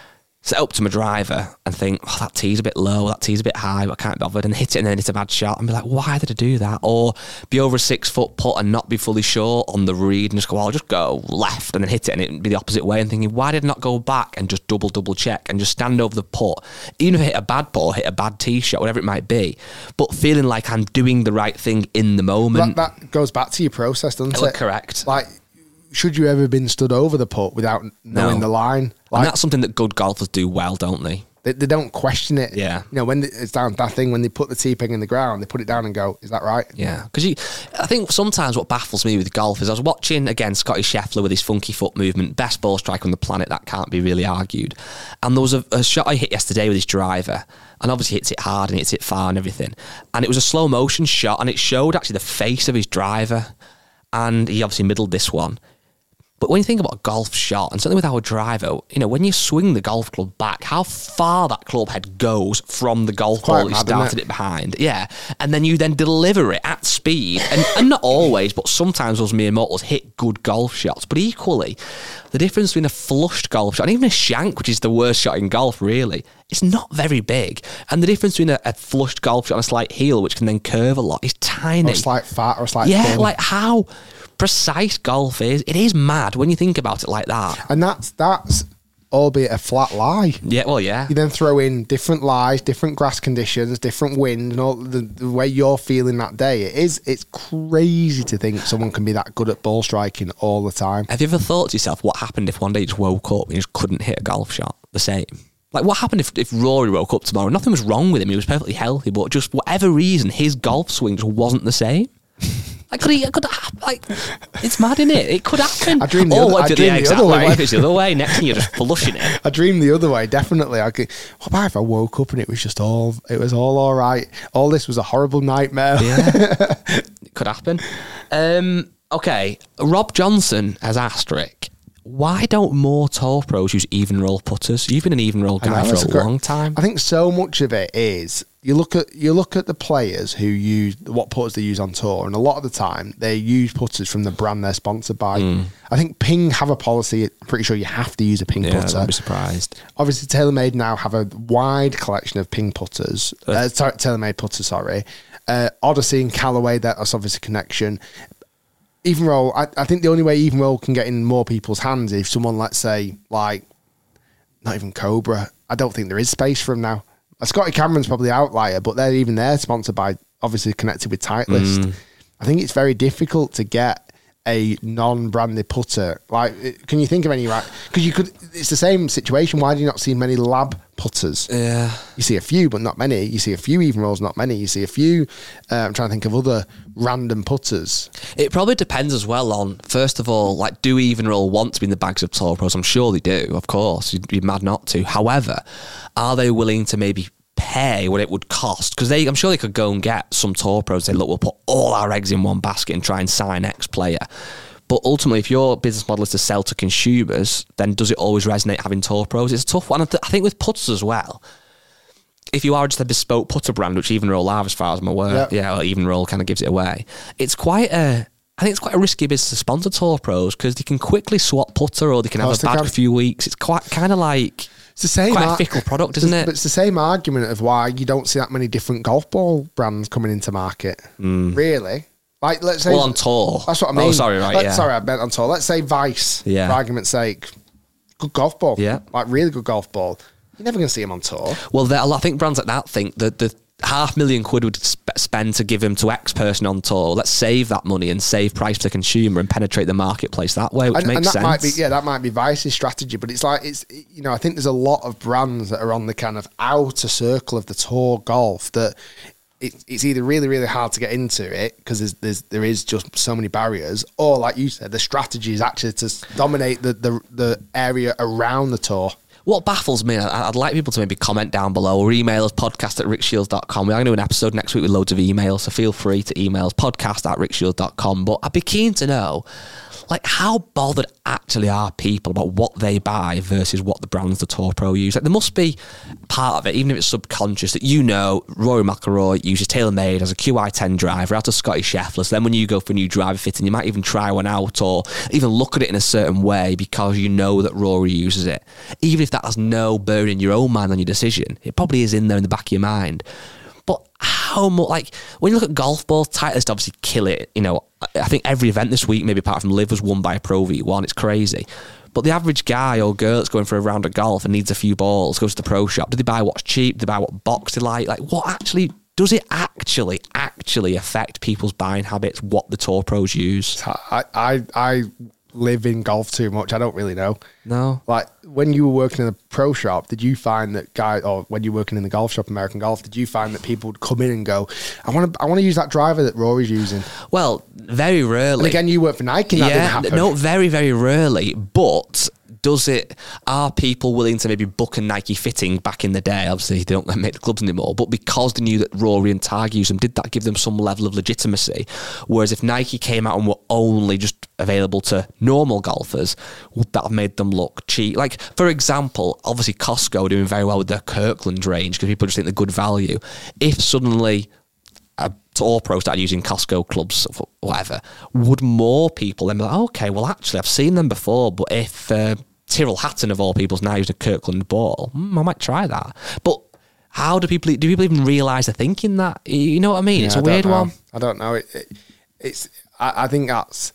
Set up to my driver and think, oh, that tee's a bit low, that tee's a bit high, but I can't be bothered, and hit it and then it's a bad shot and be like, why did I do that? Or be over a six foot putt and not be fully sure on the read and just go, well, I'll just go left and then hit it and it'd be the opposite way, and thinking, why did I not go back and just double, double check and just stand over the putt? Even if I hit a bad putt or hit a bad tee shot, whatever it might be, but feeling like I'm doing the right thing in the moment. That, that goes back to your process, doesn't Oh, it? correct. Like, should you ever been stood over the putt without knowing No. the line? Like, And that's something that good golfers do well, don't they? They, they don't question it. Yeah. You know, when they, it's down that thing, when they put the tee peg in the ground, they put it down and go, is that right? Yeah, because you, I think sometimes what baffles me with golf is I was watching, again, Scotty Scheffler with his funky foot movement, best ball striker on the planet, that can't be really argued. And there was a, a shot I hit yesterday with his driver, and obviously hits it hard and hits it far and everything. And it was a slow motion shot, and it showed actually the face of his driver. And he obviously middled this one. But when you think about a golf shot, and certainly with our driver, you know, when you swing the golf club back, how far that club head goes from the golf Quite ball you mad, isn't started it? it behind. Yeah. And then you then deliver it at speed. And, and not always, but sometimes those mere mortals hit good golf shots. But equally, the difference between a flushed golf shot and even a shank, which is the worst shot in golf, really, it's not very big. And the difference between a, a flushed golf shot and a slight heel, which can then curve a lot, is tiny. Or a slight fat or a slight yeah, thin. like how precise golf is. It is mad when you think about it like that. And that's, that's albeit a flat lie. Yeah, well, yeah. You then throw in different lies, different grass conditions, different wind, and all the, the way you're feeling that day. It is, it's crazy to think someone can be that good at ball striking all the time. Have you ever thought to yourself, what happened if one day you just woke up and you just couldn't hit a golf shot the same? Like, what happened if, if Rory woke up tomorrow? Nothing was wrong with him. He was perfectly healthy, but just whatever reason, his golf swing just wasn't the same. Like, could he, could have, like, it's mad, isn't it? It could happen. I dreamed the oh, other- what I if dreamed yeah, the exactly. other way. What if it's the other way? Next thing you're just flushing it. I dreamed the other way, definitely. I could, what about if I woke up and it was just all, it was all all right? All this was a horrible nightmare. Yeah, it could happen. Um, okay, Rob Johnson has asked Rick, why don't more tour pros use even roll putters? You've been an even roll I guy know, for it's a great- long time. I think so much of it is you look at you look at the players who use what putters they use on tour, and a lot of the time they use putters from the brand they're sponsored by. Mm. I think Ping have a policy. I'm pretty sure you have to use a Ping Yeah, putter. I'd be surprised. Obviously, TaylorMade now have a wide collection of Ping putters. Uh, Uh, sorry, TaylorMade putters. Sorry, uh, Odyssey and Callaway. That's obviously a connection. Even roll. I, I think the only way even roll can get in more people's hands is if someone, let's say, like, not even Cobra. I don't think there is space for them now. Uh, Scotty Cameron's probably the outlier, but they're even they're sponsored by, obviously connected with Titleist. Mm. I think it's very difficult to get a non-branded putter. Like, it- can you think of any right? Because you could. It's the same situation. Why do you not see many lab putters. Yeah. You see a few, but not many. You see a few even rolls, not many. You see a few, uh, I'm trying to think of other random putters. It probably depends as well on, first of all, like, do even roll want to be in the bags of Tour Pros? I'm sure they do, of course. You'd be mad not to. However, are they willing to maybe pay what it would cost? Because they, I'm sure they could go and get some Tour Pros. Say, look, we'll put all our eggs in one basket and try and sign X player. But ultimately, if your business model is to sell to consumers, then does it always resonate having Tour Pros? It's a tough one. I, th- I think with putters as well, if you are just a bespoke putter brand, which Even Roll are as far as I'm aware, yep. yeah, well, Even Roll kind of gives it away. It's quite a, I think it's quite a risky business to sponsor Tour Pros because they can quickly swap putter or they can have a bad few weeks. It's quite kind of like it's the same quite ar- a fickle product, isn't it? But it's the same argument of why you don't see that many different golf ball brands coming into market. Mm. Really. Like, let's say, well, on tour. That's what I mean. Oh, sorry, right, Let, yeah. Sorry, I meant on tour. Let's say Vice, yeah. for argument's sake, good golf ball. Yeah. Like, really good golf ball. You're never going to see them on tour. Well, I think brands like that think that the half million quid would sp- spend to give them to X person on tour. Let's save that money and save price to the consumer and penetrate the marketplace that way, which and, makes and that sense. Might be, yeah, that might be Vice's strategy, but it's like, it's you know, I think there's a lot of brands that are on the kind of outer circle of the tour golf that It, it's either really, really hard to get into it because there's, there's, there is just so many barriers, or like you said, the strategy is actually to dominate the, the, the area around the tour. What baffles me, I'd like people to maybe comment down below or email us podcast at rick shields dot com. We're going to do an episode next week with loads of emails, so feel free to email us podcast at rick shields dot com. But I'd be keen to know, like, how bothered actually are people about what they buy versus what the brands the Tour Pro use? Like, there must be part of it, even if it's subconscious, that you know Rory McIlroy uses TaylorMade as a Q I ten driver out of Scotty Scheffler. So then when you go for a new driver fitting, you might even try one out or even look at it in a certain way because you know that Rory uses it. Even if that has no bearing in your own mind on your decision, it probably is in there in the back of your mind. But how much, like, when you look at golf balls, Titleist obviously kill it. You know, I think every event this week, maybe apart from Liv, was won by a Pro V one. It's crazy. But the average guy or girl that's going for a round of golf and needs a few balls, goes to the pro shop. Do they buy what's cheap? Do they buy what box they like? Like, what actually, does it actually, actually affect people's buying habits, what the Tour Pros use? I, I, I live in golf too much. I don't really know. No. Like, when you were working in a pro shop, did you find that guy, or when you were working in the golf shop, American Golf, did you find that people would come in and go, I want to I want to use that driver that Rory's using? Well, very rarely. And again, you work for Nike, and that yeah, didn't happen. No, very, very rarely. But does it, are people willing to maybe book a Nike fitting back in the day? Obviously, they don't make the clubs anymore, but because they knew that Rory and Tiger use them, did that give them some level of legitimacy? Whereas if Nike came out and were only just available to normal golfers, would that have made them look cheap? Like, for example, obviously Costco are doing very well with their Kirkland range because people just think they're good value. If suddenly a Tour Pro started using Costco clubs or whatever, would more people then be like, okay, well, actually, I've seen them before, but if uh, Tyrrell Hatton, of all people's, now using a Kirkland ball, mm, I might try that. But how do people, do people even realise they're thinking that? You know what I mean? Yeah, it's a I weird know. one. I don't know. It, it, it's. I, I think that's,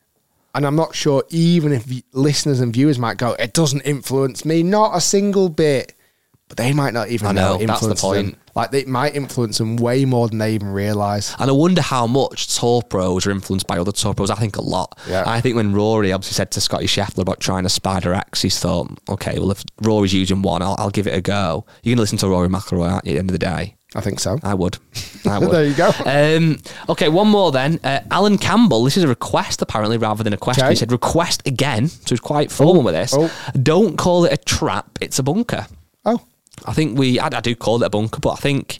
and I'm not sure even if listeners and viewers might go, it doesn't influence me, not a single bit. But they might not even I know, know it that's the influences point. them. Like, it might influence them way more than they even realise. And I wonder how much Tour Pros are influenced by other Tour Pros. I think a lot. Yeah. I think when Rory obviously said to Scotty Scheffler about trying a Spider X, he thought, okay, well, if Rory's using one, I'll, I'll give it a go. You're going to listen to Rory McIlroy, aren't you, at the end of the day? I think so. I would. I would. There you go. Um, okay, one more then. Uh, Alan Campbell, this is a request apparently rather than a question. Okay. He said request again, so he's quite formal with this. Oh. Don't call it a trap, it's a bunker. Oh. I think we, I, I do call it a bunker, but I think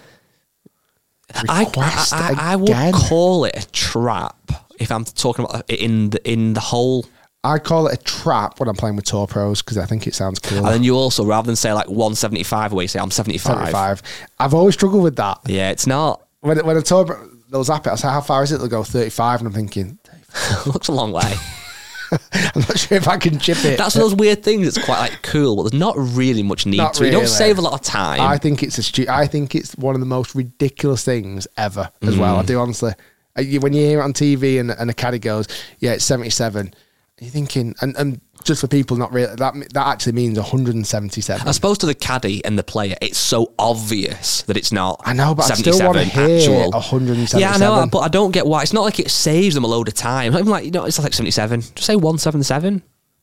I, Request I, I, I would again. call it a trap if I'm talking about it in the, in the whole. I call it a trap when I'm playing with Tour Pros because I think it sounds cool. And then you also, rather than say like one seventy-five away, you say I'm seventy-five. seventy-five. I've always struggled with that. Yeah, it's not. When, when a Tour Pro, they'll zap it, I say, how far is it? They'll go thirty-five, and I'm thinking, looks a long way. I'm not sure if I can chip it. That's one of those weird things that's quite like cool, but there's not really much need Not to. You don't really. save a lot of time. I think it's a stu- I think it's one of the most ridiculous things ever as Mm. well. I do honestly. Uh, you- When you hear it on T V and, and a caddy goes, yeah, it's seventy-seven, you're thinking, and, and just for people not really, that that actually means one hundred seventy-seven. I suppose to the caddy and the player, it's so obvious that it's not. I know, but I still want to hear actual. one hundred seventy-seven. Yeah, I know, but I don't get why. It's not like it saves them a load of time. It's not even like, you know, it's like seventy-seven. Just say one seventy-seven.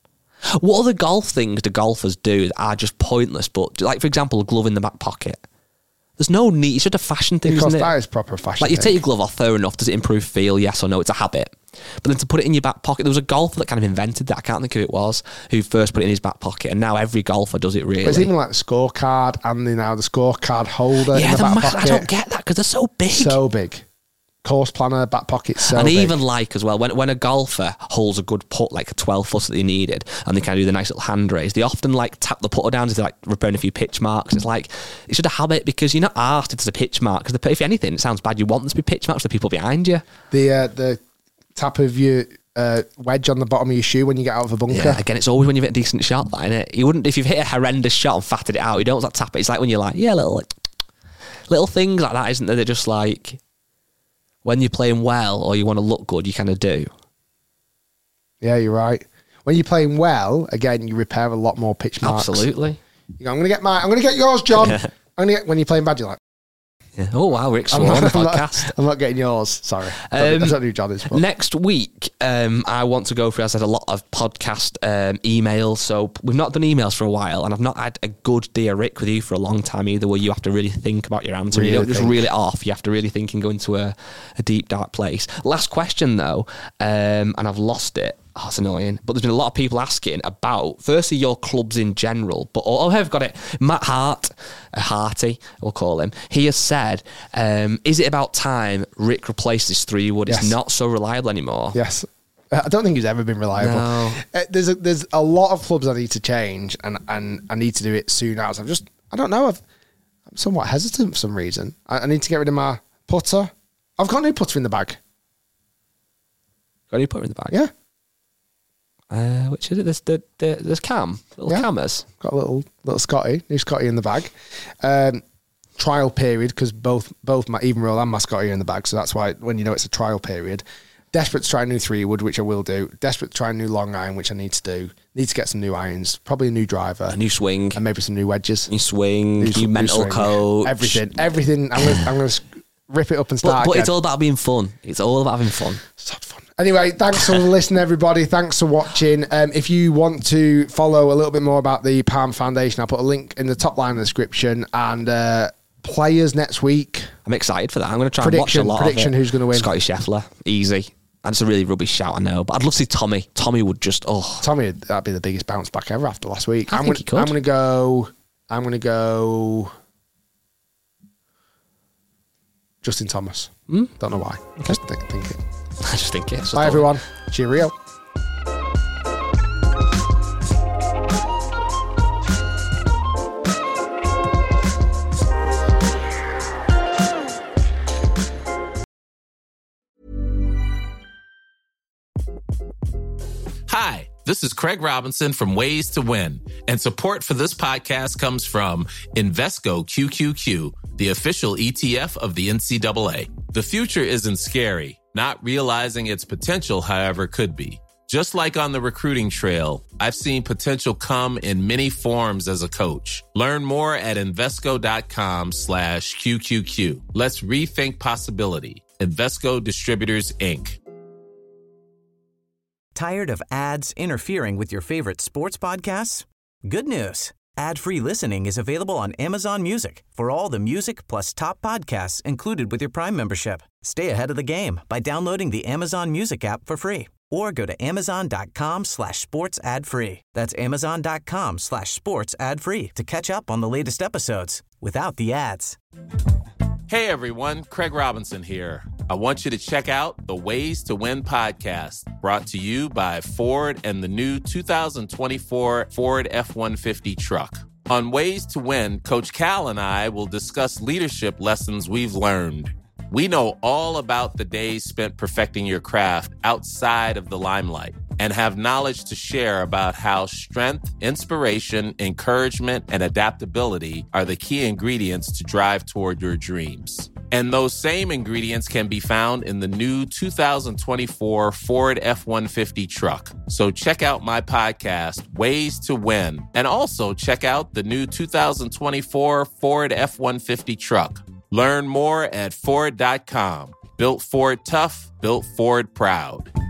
What other golf things do golfers do that are just pointless? But like, for example, a glove in the back pocket. There's no need. It's just a fashion thing, because isn't it? that is proper fashion. Like, you thing. take your glove off, fair enough. Does it improve feel? Yes or no? It's a habit. But then to put it in your back pocket, there was a golfer that kind of invented that. I can't think who it was, who first put it in his back pocket, and now every golfer does it. Really, but it's even like the scorecard, and the, now the scorecard holder. Yeah, in the, the back mass- pocket. I don't get that because they're so big. So big. Course planner, back pocket, so and big. even like as well, when when a golfer holds a good putt, like a twelve footer that they needed, and they kind of do the nice little hand raise, they often like tap the putter down to like repairing a few pitch marks. It's like, it's just a habit because you're not asked if there's a pitch mark. Because if anything, it sounds bad. You want them to be pitch marks for the people behind you. The uh, the tap of your uh, wedge on the bottom of your shoe when you get out of a bunker. Yeah, again, it's always when you've hit a decent shot, that, innit? You wouldn't, if you've hit a horrendous shot and fatted it out, you don't like tap it. It's like when you're like, yeah, little like, little things like that, isn't there? They're just like, when you're playing well or you want to look good, you kind of do. Yeah, you're right. When you're playing well, again, you repair a lot more pitch marks. Absolutely. You go, I'm going to get my, I'm going to get yours, John. I'm going to get, when you're playing bad, you're like, Yeah. Oh wow, Rick I'm Swan on not, the I'm podcast. Not, I'm not getting yours. Sorry, I Um, don't, I don't know who John is. But. Next week, um, I want to go through, as I said, a lot of podcast um, emails. So we've not done emails for a while, and I've not had a good Dear Rick with you for a long time either, where you have to really think about your answer. Really You don't just think. reel it off. You have to really think and go into a, a deep, dark place. Last question, though, um, and I've lost it. Oh, it's annoying. But there's been a lot of people asking about, firstly, your clubs in general. But, oh, I've got it. Matt Hart, uh, Harty, we'll call him. He has said, um, is it about time Rick replaced his three wood? Yes. It's not so reliable anymore. Yes. Uh, I don't think he's ever been reliable. No. Uh, there's a, there's a lot of clubs I need to change, and, and I need to do it soon as. I'm just, I don't know, I've, I'm somewhat hesitant for some reason. I, I need to get rid of my putter. I've got a new putter in the bag. Got any putter in the bag? Yeah. Uh, which is it? There's, the, the, there's Cam, little Yeah. Cammers. Got a little little Scotty, new Scotty in the bag. Um, trial period, because both both my even roll and my Scotty are in the bag, so that's why when you know it's a trial period. Desperate to try a new three wood, which I will do. Desperate to try a new long iron, which I need to do. Need to get some new irons, probably a new driver, A new swing, and maybe some new wedges. new swing, new, New sw- new mental swing. coach. Everything, everything. I'm gonna, I'm gonna rip it up and But, start. but again. it's all about being fun. It's all about having fun. Sod fun. Anyway, thanks for listening, everybody. Thanks for watching. Um, if you want to follow a little bit more about the Palm Foundation, I'll put a link in the top line of the description. And uh, players next week. I'm excited for that. I'm going to try and watch a Prediction, lot prediction, of it. who's gonna win? Scotty Scheffler. Easy. That's a really rubbish shout, I know. But I'd love to see Tommy. Tommy would just, oh. Tommy, that'd be the biggest bounce back ever after last week. I I'm think gonna, he could. I'm going to go. I'm going to go. Justin Thomas. Hmm? Don't know why. Just think, think it. I just think it's Bye, everyone. Cheerio. Hi, this is Craig Robinson from Ways to Win, and support for this podcast comes from Invesco Q Q Q, the official E T F of the N C double A. The future isn't scary. Not realizing its potential, however, could be. Just like on the recruiting trail, I've seen potential come in many forms as a coach. Learn more at Invesco.com slash QQQ. Let's rethink possibility. Invesco Distributors, Incorporated. Tired of ads interfering with your favorite sports podcasts? Good news. Ad-free listening is available on Amazon Music for all the music plus top podcasts included with your Prime membership. Stay ahead of the game by downloading the Amazon Music app for free or go to amazon.com slash sports ad free. That's amazon.com slash sports ad free to catch up on the latest episodes without the ads. Hey everyone, Craig Robinson here. I want you to check out the Ways to Win podcast, brought to you by Ford and the new two thousand twenty-four Ford F one fifty truck. On Ways to Win, Coach Cal and I will discuss leadership lessons we've learned. We know all about the days spent perfecting your craft outside of the limelight and have knowledge to share about how strength, inspiration, encouragement, and adaptability are the key ingredients to drive toward your dreams. And those same ingredients can be found in the new two thousand twenty-four Ford F one fifty truck. So check out my podcast, Ways to Win, and also check out the new two thousand twenty-four Ford F one fifty truck. Learn more at Ford dot com. Built Ford tough, built Ford proud.